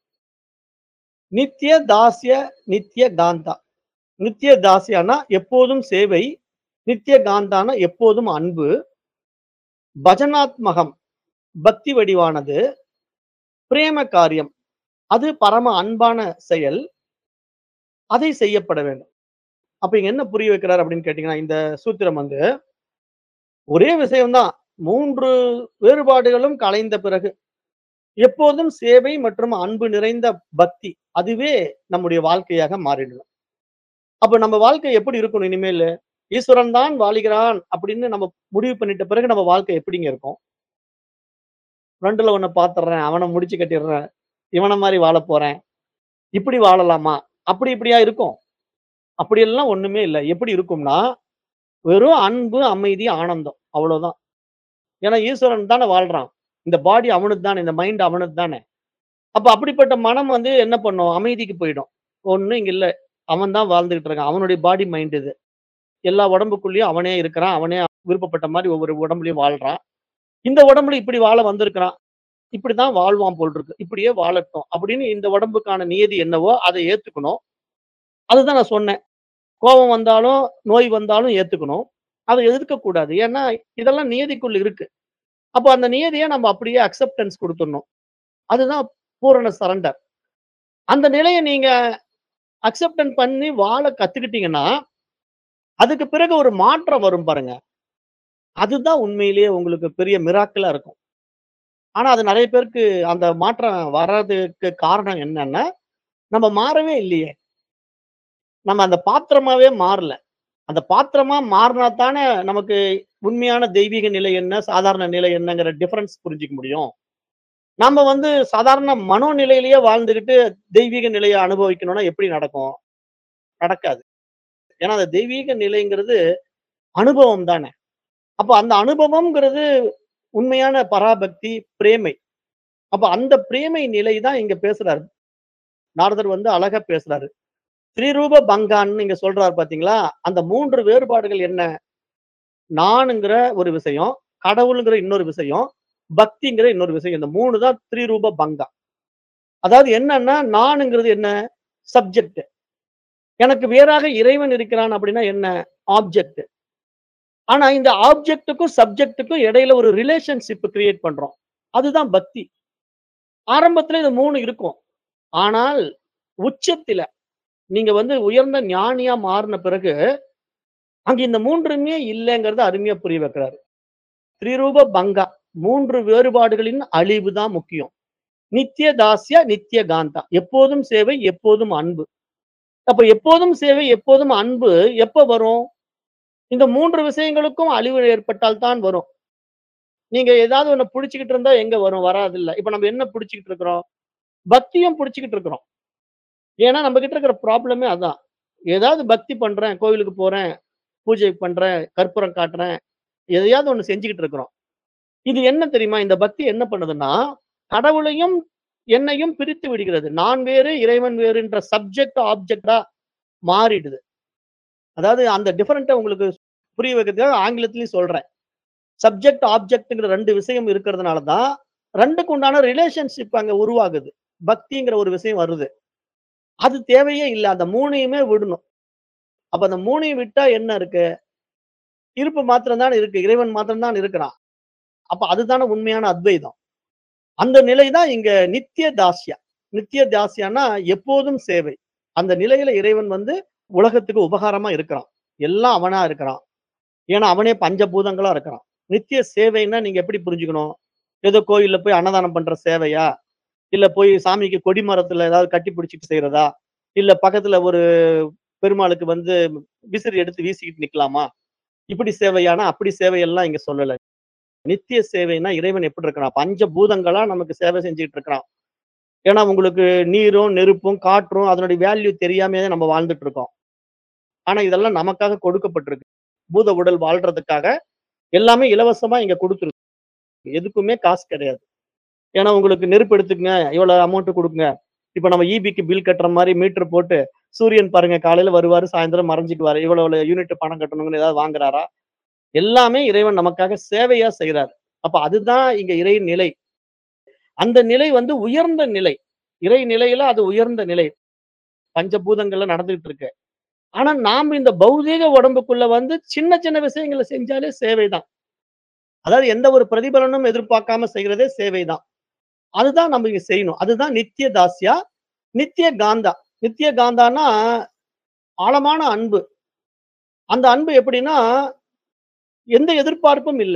நித்ய தாஸ்ய நித்ய காந்தா. நித்ய தாஸ்யனா எப்போதும் சேவை, நித்ய காந்தானா எப்போதும் அன்பு, பஜனாத்மகம் பக்தி வடிவானது, பிரேம காரியம் அது பரம அன்பான செயல், அதை செய்யப்பட வேண்டும். அப்ப இங்க என்ன புரிய வைக்கிறார் அப்படின்னு கேட்டீங்கன்னா, இந்த சூத்திரம் வந்து ஒரே விஷயம் தான். 3 வேறுபாடுகளும் கலைந்த பிறகு, எப்போதும் சேவை மற்றும் அன்பு நிறைந்த பக்தி. அதுவே நம்முடைய வாழ்க்கையாக மாறிடும். அப்ப நம்ம வாழ்க்கை எப்படி இருக்கணும் இனிமேலு? ஈஸ்வரன் தான் வாழுகிறான் அப்படின்னு நம்ம முடிவு பண்ணிட்ட பிறகு நம்ம வாழ்க்கை எப்படிங்க இருக்கும்? 2ல ஒண்ண பாத்துர்றேன். அவன முடிச்சு கட்டிர்றேன். இவன மாரி வாழப் போறேன். இப்படி வாழலாமா? அப்படி இப்படியா இருக்கும்? அப்படியெல்லாம் ஒண்ணுமே இல்ல. எப்படி இருக்கும்னா, வெறும் அன்பு, அமைதி, ஆனந்தம். அவ்வளவுதான். ஏன்னா ஈஸ்வரன் தானே வாழ்றான். இந்த பாடி அவனுது தானே, இந்த மைண்ட் அவனுது தானே. அப்ப அப்படிப்பட்ட மனம் வந்து என்ன பண்ணும்? அமைதிக்கு போயிடும். ஒண்ணும் இங்க இல்ல. அவன் தான் வாழ்ந்துகிட்டு இருக்கான். அவனுடைய பாடி, மைண்ட் இது. எல்லா உடம்புக்குள்ளயும் அவனே இருக்கிறான். அவனே விருப்பப்பட்ட மாரி ஒவ்வொரு உடம்புலயும் வாழ்றான். இந்த உடம்புல இப்படி வாழ வந்திருக்கிறான். இப்படித்தான் வாழ்வான் போல் இருக்கு. இப்படியே வாழட்டும். அப்படின்னு இந்த உடம்புக்கான நியதி என்னவோ அத ஏத்துக்கணும். அதுதான் நான் சொன்னேன். கோபம் வந்தாலும், நோய் வந்தாலும் ஏத்துக்கணும். அத எதிர்க்கக் கூடாது. ஏன்னா, இதெல்லாம் நியதிக்குள் இருக்கு. அப்ப அந்த நியதிய நம்ம அப்படியே அக்செப்டன்ஸ் குடுத்துடணும். அதுதான் பூரண சரண்டர். அந்த நிலைய நீங்க அக்செப்டன்ஸ் பண்ணி வாழ கத்துக்கிட்டீங்கன்னா, அதுக்கு பிறகு ஒரு மாற்றம் வரும் பாருங்க. அதுதான் உண்மையிலேயே உங்களுக்கு பெரிய மிராக்கிளா இருக்கும். ஆனா, அது நெறைய பேருக்கு அந்த மாற்றம் வராததுக்கு காரணம் என்னன்னா, நம்ம மாறவே இல்லையே! நம்ம அந்த பாத்திரமாவே மாறல. அந்த பாத்திரமா மாறுனா தானே நமக்கு உண்மையான தெய்வீக நிலை என்ன? சாதாரண நிலை என்னங்கிற டிஃபரன்ஸ் புரிஞ்சுக்க முடியும். நாம வந்து சாதாரண மனோநிலையிலேயே வாழ்ந்துகிட்டு தெய்வீக நிலைய அனுபவிக்கணும்னா எப்படி நடக்கும்? நடக்காது. ஏன்னா, அந்த தெய்வீக நிலைங்கிறது அனுபவம் தானே! அப்ப அந்த அனுபவம்ங்கிறது உண்மையான பராபக்தி, பிரேமை. அப்ப அந்த பிரேமை நிலை தான் இங்க பேசுறாரு. நாரதர் வந்து அழகா பேசுறாரு. "திரிரூப பங்கான்னு" இங்க சொல்றாரு பார்த்தீங்களா? அந்த 3 வேறுபாடுகள் என்ன? நானுங்கிற ஒரு விஷயம், கடவுள்ங்கிற இன்னொரு விஷயம், பக்திங்கிற இன்னொரு விஷயம். இந்த 3 தான் த்ரிரூப பங்கா. அதாவது என்னன்னா, நானுங்கிறது என்ன? சப்ஜெக்ட். எனக்கு வேறாக இறைவன் இருக்கிறான் அப்படின்னா என்ன? ஆப்ஜெக்ட். ஆனா இந்த ஆப்ஜெக்ட்டுக்கும், சப்ஜெக்ட்டுக்கும் இடையில ஒரு ரிலேஷன்ஷிப் கிரியேட் பண்றோம். அதுதான் பக்தி. ஆரம்பத்துல இது 3 இருக்கும். ஆனால் உச்சத்தில நீங்க வந்து உயர்ந்த ஞானியா மாறுன பிறகு, அங்க இந்த 3மே இல்லங்கிறத அருமையா புரிய வைக்கிறாரு. த்ரிரூப பங்கா. 3 வேறுபாடுகளின் அழிவு தான் முக்கியம். நித்திய தாஸ்ய, நித்திய காந்தா. எப்போதும் சேவை, எப்போதும் அன்பு. அப்ப எப்போதும் சேவை, எப்போதும் அன்பு எப்ப வரும்? இந்த 3 விஷயங்களுக்கும் அழிவு ஏற்பட்டால் தான் வரும். நீங்க ஏதாவது ஒண்ண புடிச்சுக்கிட்டு இருந்தா எங்க வரும்? வராதுல்ல. இப்ப நம்ம என்ன புடிச்சுக்கிட்டு இருக்கிறோம்? பக்தியும் புடிச்சுக்கிட்டு இருக்கிறோம். ஏன்னா நம்ம கிட்ட இருக்கிற ப்ராப்ளமே அதான். ஏதாவது பக்தி பண்றேன், கோவிலுக்கு போறேன், பூஜை பண்றேன், கற்பூரம் காட்டுறேன், எதையாவது ஒண்ணு செஞ்சுகிட்டு இருக்கிறோம். இது என்ன தெரியுமா? இந்த பக்தி என்ன பண்ணுதுன்னா, கடவுளையும், என்னையும் பிரித்து விடுகிறது. நான் வேறு, இறைவன் வேறுன்ற சப்ஜெக்ட், ஆப்ஜெக்ட்டா மாறிடுது. அதாவது அந்த டிஃபரெண்ட்ட உங்களுக்கு புரிய வைக்கிறதுக்காக ஆங்கிலத்திலயும் சொல்றேன். சப்ஜெக்ட், ஆப்ஜெக்ட்ங்கிற 2 விஷயம் இருக்கிறதுனால தான் 2க்கு உண்டான ரிலேஷன்ஷிப் அங்க உருவாகுது. பக்திங்கிற ஒரு விஷயம் வருது. அது தேவையே இல்ல. அந்த 3யுமே விடணும். அப்ப அந்த 3யும் விட்டா என்ன இருக்கு? இருப்பு மாத்திரம் தான் இருக்கு. இறைவன் மாத்திரம் தான் இருக்கிறான். அப்ப அதுதானே உண்மையான அத்வைதம். அந்த நிலை தான் இங்க நித்திய தாஸ்யா. நித்திய தாஸ்யான்னா எப்போதும் சேவை. அந்த நிலையில இறைவன் வந்து உலகத்துக்கு உபகாரமா இருக்கிறான். எல்லாம் அவனா இருக்கிறான். ஏன்னா அவனே பஞ்சபூதங்களா இருக்கிறான். நித்திய சேவைன்னா நீங்க எப்படி புரிஞ்சுக்கணும்? ஏதோ கோயில்ல போய் அன்னதானம் பண்ற சேவையா? இல்ல போய் சாமிக்கு கொடி மரத்துல ஏதாவது கட்டி பிடிச்சுட்டு செய்றதா? இல்ல பக்கத்துல ஒரு பெருமாளுக்கு வந்து விசிறி எடுத்து வீசிக்கிட்டு நிக்கலாமா? இப்படி சேவையானா, அப்படி சேவையெல்லாம் இங்க சொல்லல. நித்திய சேவைன்னா இறைவன் எப்படி இருக்கிறான்? பஞ்சபூதங்களா நமக்கு சேவை செஞ்சுட்டு இருக்கிறான். ஏன்னா உங்களுக்கு நீரும், நெருப்பும், காற்றும் அதனுடைய வேல்யூ தெரியாமயே நம்ம வாழ்ந்துட்டு இருக்கோம். ஆனா இதெல்லாம் நமக்காக கொடுக்கப்பட்டிருக்கு. பூத உடல் வாழ்றதுக்காக எல்லாமே இலவசமா இங்க குடுத்துருக்கு. எதுக்குமே காசு கிடையாது. ஏன்னா உங்களுக்கு நெருப்பு எடுத்துக்கங்க, இவ்வளவு அமௌண்ட் குடுங்க. இப்ப நம்ம ஈபிக்கு பில் கட்டுற மாரி மீட்டர் போட்டு, சூரியன் பாருங்க காலையில வருவாரு, சாயந்தரம் மறைஞ்சுக்குவாரு. இவ்வளவு யூனிட் பணம் கட்டணும்னு ஏதாவது வாங்குறாரா? எல்லாமே இறைவன் நமக்காக சேவையா செய்றாரு. அப்ப அதுதான் இங்க இறை நிலை. அந்த நிலை வந்து உயர்ந்த நிலை. இறை நிலையில அது உயர்ந்த நிலை. பஞ்சபூதங்கள்ல நடந்துகிட்டு இருக்கு. ஆனா நாம இந்த பௌதீக உடம்புக்குள்ள வந்து சின்ன சின்ன விஷயங்கள செஞ்சாலே சேவைதான். அதாவது எந்த ஒரு பிரதிபலனும் எதிர்பார்க்காம செய்றதே சேவைதான். அதுதான் நம்ம இங்க செய்யணும். அதுதான் நித்திய தாஸ்யா, நித்திய காந்தா. நித்திய காந்தான்னா ஆழமான அன்பு. அந்த அன்பு எப்படின்னா, எந்த எதிர்பார்ப்பும் இல்ல.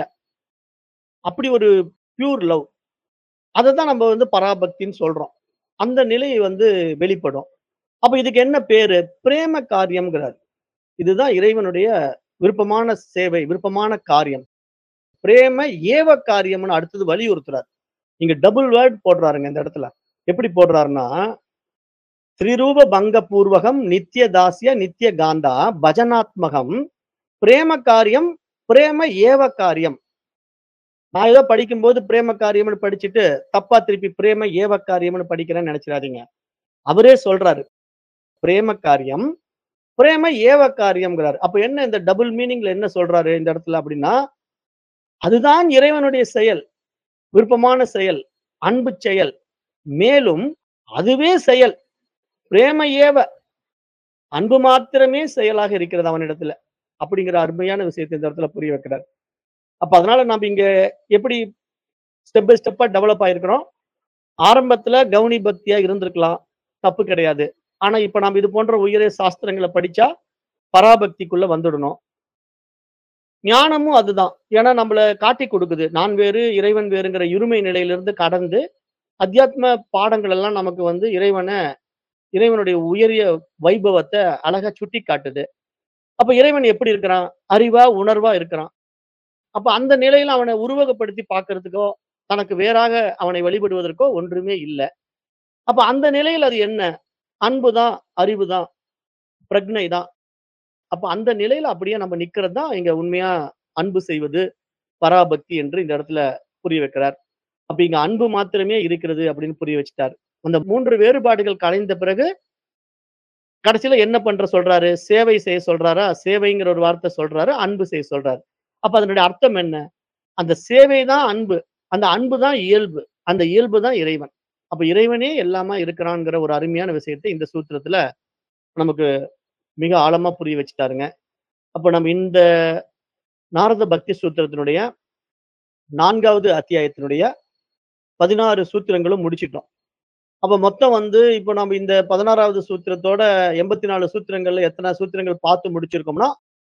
அப்படி ஒரு பியூர் லவ். அததான் நம்ம வந்து பராபக்தின்னு சொல்றோம். அந்த நிலை வந்து வெளிப்படும். அப்ப இதுக்கு என்ன பேரு? பிரேம காரியம்ங்கிறாரு. இதுதான் இறைவனுடைய விருப்பமான சேவை, விருப்பமான காரியம். பிரேம ஏவ காரியம்ன்னு அடுத்தது வலியுறுத்துறார். இங்க டபுள் வேர்ட் போடுறாருங்க இந்த இடத்துல. எப்படி போடுறாருன்னா, "திரிரூப பங்க பூர்வகம் நித்ய தாஸ்ய நித்ய காந்தா பஜனாத்மகம் பிரேம காரியம் பிரேம ஏவ காரியம்." நான் ஏதோ படிக்கும்போது பிரேம காரியம்னு படிச்சுட்டு, தப்பா திருப்பி பிரேம ஏவ காரியம்னு படிக்கிறேன்னு நெனச்சிராதீங்க. அவரே சொல்றாரு. பிரேம காரியம், பிரேம ஏவ காரியம்ங்கிறாரு. அப்ப என்ன இந்த டபுள் மீனிங்ல என்ன சொல்றாரு இந்த இடத்துல அப்டின்னா, அதுதான் இறைவனுடைய செயல். விருப்பமான செயல், அன்பு செயல். மேலும் அதுவே செயல். பிரேம ஏவ அன்பு மாத்திரமே செயலாக இருக்கிறது அவனிடத்துல. அப்படிங்கிற அருமையான விஷயத்த இந்த இடத்துல புரிய வைக்கிறார். அப்ப அதனால நாம இங்க எப்படி ஸ்டெப் பை ஸ்டெப்பா டெவலப் ஆயிருக்கிறோம். ஆரம்பத்துல கவுனி பக்தியா இருந்திருக்கலாம். தப்பு கிடையாது. ஆனா இப்ப நாம இது போன்ற உயரிய சாஸ்திரங்கள படிச்சா பராபக்திக்குள்ள வந்துடணும். ஞானமும் அதுதான். ஏன்னா நம்மள காட்டிக் குடுக்குது. நான் வேறு, இறைவன் வேறுங்கிற இருமை நிலையிலிருந்து கடந்து, அத்தியாத்ம பாடங்கள் எல்லாம் நமக்கு வந்து இறைவனுடைய உயரிய வைபவத்த அழகா சுட்டிக் காட்டுது. அப்ப இறைவன் எப்படி இருக்கிறான்? அறிவா, உணர்வா இருக்கிறான். அப்ப அந்த நிலையில அவன உருவகப்படுத்தி பார்க்கிறதுக்கோ, தனக்கு வேறாக அவனை வழிபடுவதற்கோ ஒன்றுமே இல்ல. அப்ப அந்த நிலையில அது என்ன? அன்பு தான், அறிவு தான், பிரக்ஞை தான். அப்ப அந்த நிலையில அப்படியே நம்ம நிக்கிறது தான் இங்க உண்மையா அன்பு செய்வது, பராபக்தி என்று இந்த இடத்துல புரிய வைக்கிறார். அப்ப இங்க அன்பு மாத்திரமே இருக்கிறது அப்படின்னு புரிய வச்சுட்டார். அந்த 3 வேறுபாடுகள் கலைந்த பிறகு, கடைசியில என்ன பண்ற சொல்றாரு? சேவை செய்ய சொல்றாரா? சேவைங்கிற ஒரு வார்த்தை சொல்றாரு. அன்பு செய்ய சொல்றாரு. அப்ப அதனுடைய அர்த்தம் என்ன? அந்த சேவை தான் அன்பு. அந்த அன்பு தான் இயல்பு. அந்த இயல்பு தான் இறைவன். அப்ப இறைவனே எல்லாமா இருக்கிறான்ங்கிற ஒரு அருமையான விஷயத்த இந்த சூத்திரத்துல நமக்கு மிக ஆழமா புரிய வச்சுட்டாருங்க. அப்ப நம்ம இந்த நாரத பக்தி சூத்திரத்தினுடைய 4வது அத்தியாயத்தினுடைய 16 சூத்திரங்களும் முடிச்சுட்டோம். அப்ப மொத்தம் வந்து இப்போ நம்ம இந்த 16வது சூத்திரத்தோட 84 சூத்திரங்கள்ல எத்தன சூத்திரங்கள் பார்த்து முடிச்சிருக்கோம்னா,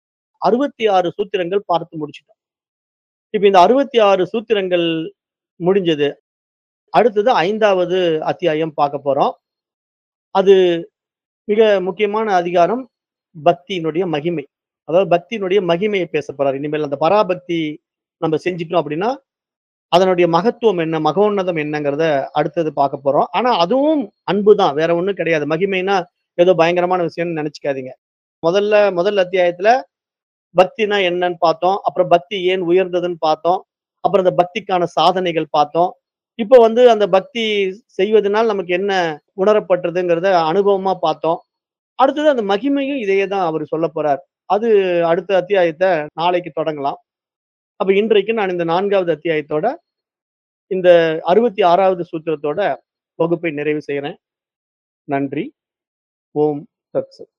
66 சூத்திரங்கள் பார்த்து முடிச்சுட்டோம். இப்ப இந்த 66 சூத்திரங்கள் முடிஞ்சது. அடுத்தது 5வது அத்தியாயம் பார்க்க போறோம். அது மிக முக்கியமான அதிகாரம் பக்தியினுடைய மகிமை. அதாவது பக்தியினுடைய மகிமையை பேசப் போறாரு. இனிமேல் அந்த பராபக்தி நம்ம செஞ்சுட்டோம் அப்படின்னா, அதனுடைய மகத்துவம் என்ன? மகோன்னதம் என்னங்கிறத அடுத்தது பார்க்க போறோம். ஆனா அதுவும் அன்பு தான். வேற ஒண்ணும் கிடையாது. மகிமைன்னா ஏதோ பயங்கரமான விஷயம்னு நெனச்சுக்காதீங்க. முதல் அத்தியாயத்துல பக்தினா என்னன்னு பார்த்தோம். அப்புறம் பக்தி ஏன் உயர்ந்ததுன்னு பார்த்தோம். அப்புறம் அந்த பக்திக்கான சாதனைகள் பார்த்தோம். இப்ப வந்து அந்த பக்தி செய்வதனால் நமக்கு என்ன உணரப்பட்டதுங்கிறத அனுபவமா பார்த்தோம். அடுத்தது அந்த மகிமையும் இதையே தான் அவரு சொல்லப் போறார். அது அடுத்த அத்தியாயத்த நாளைக்கு தொடங்கலாம். அப்ப இன்றைக்கு நான் இந்த 4வது அத்தியாயத்தோட இந்த 66வது சூத்திரத்தோட வகுப்பை நிறைவு செய்றேன். நன்றி. ஓம் தத் சத்.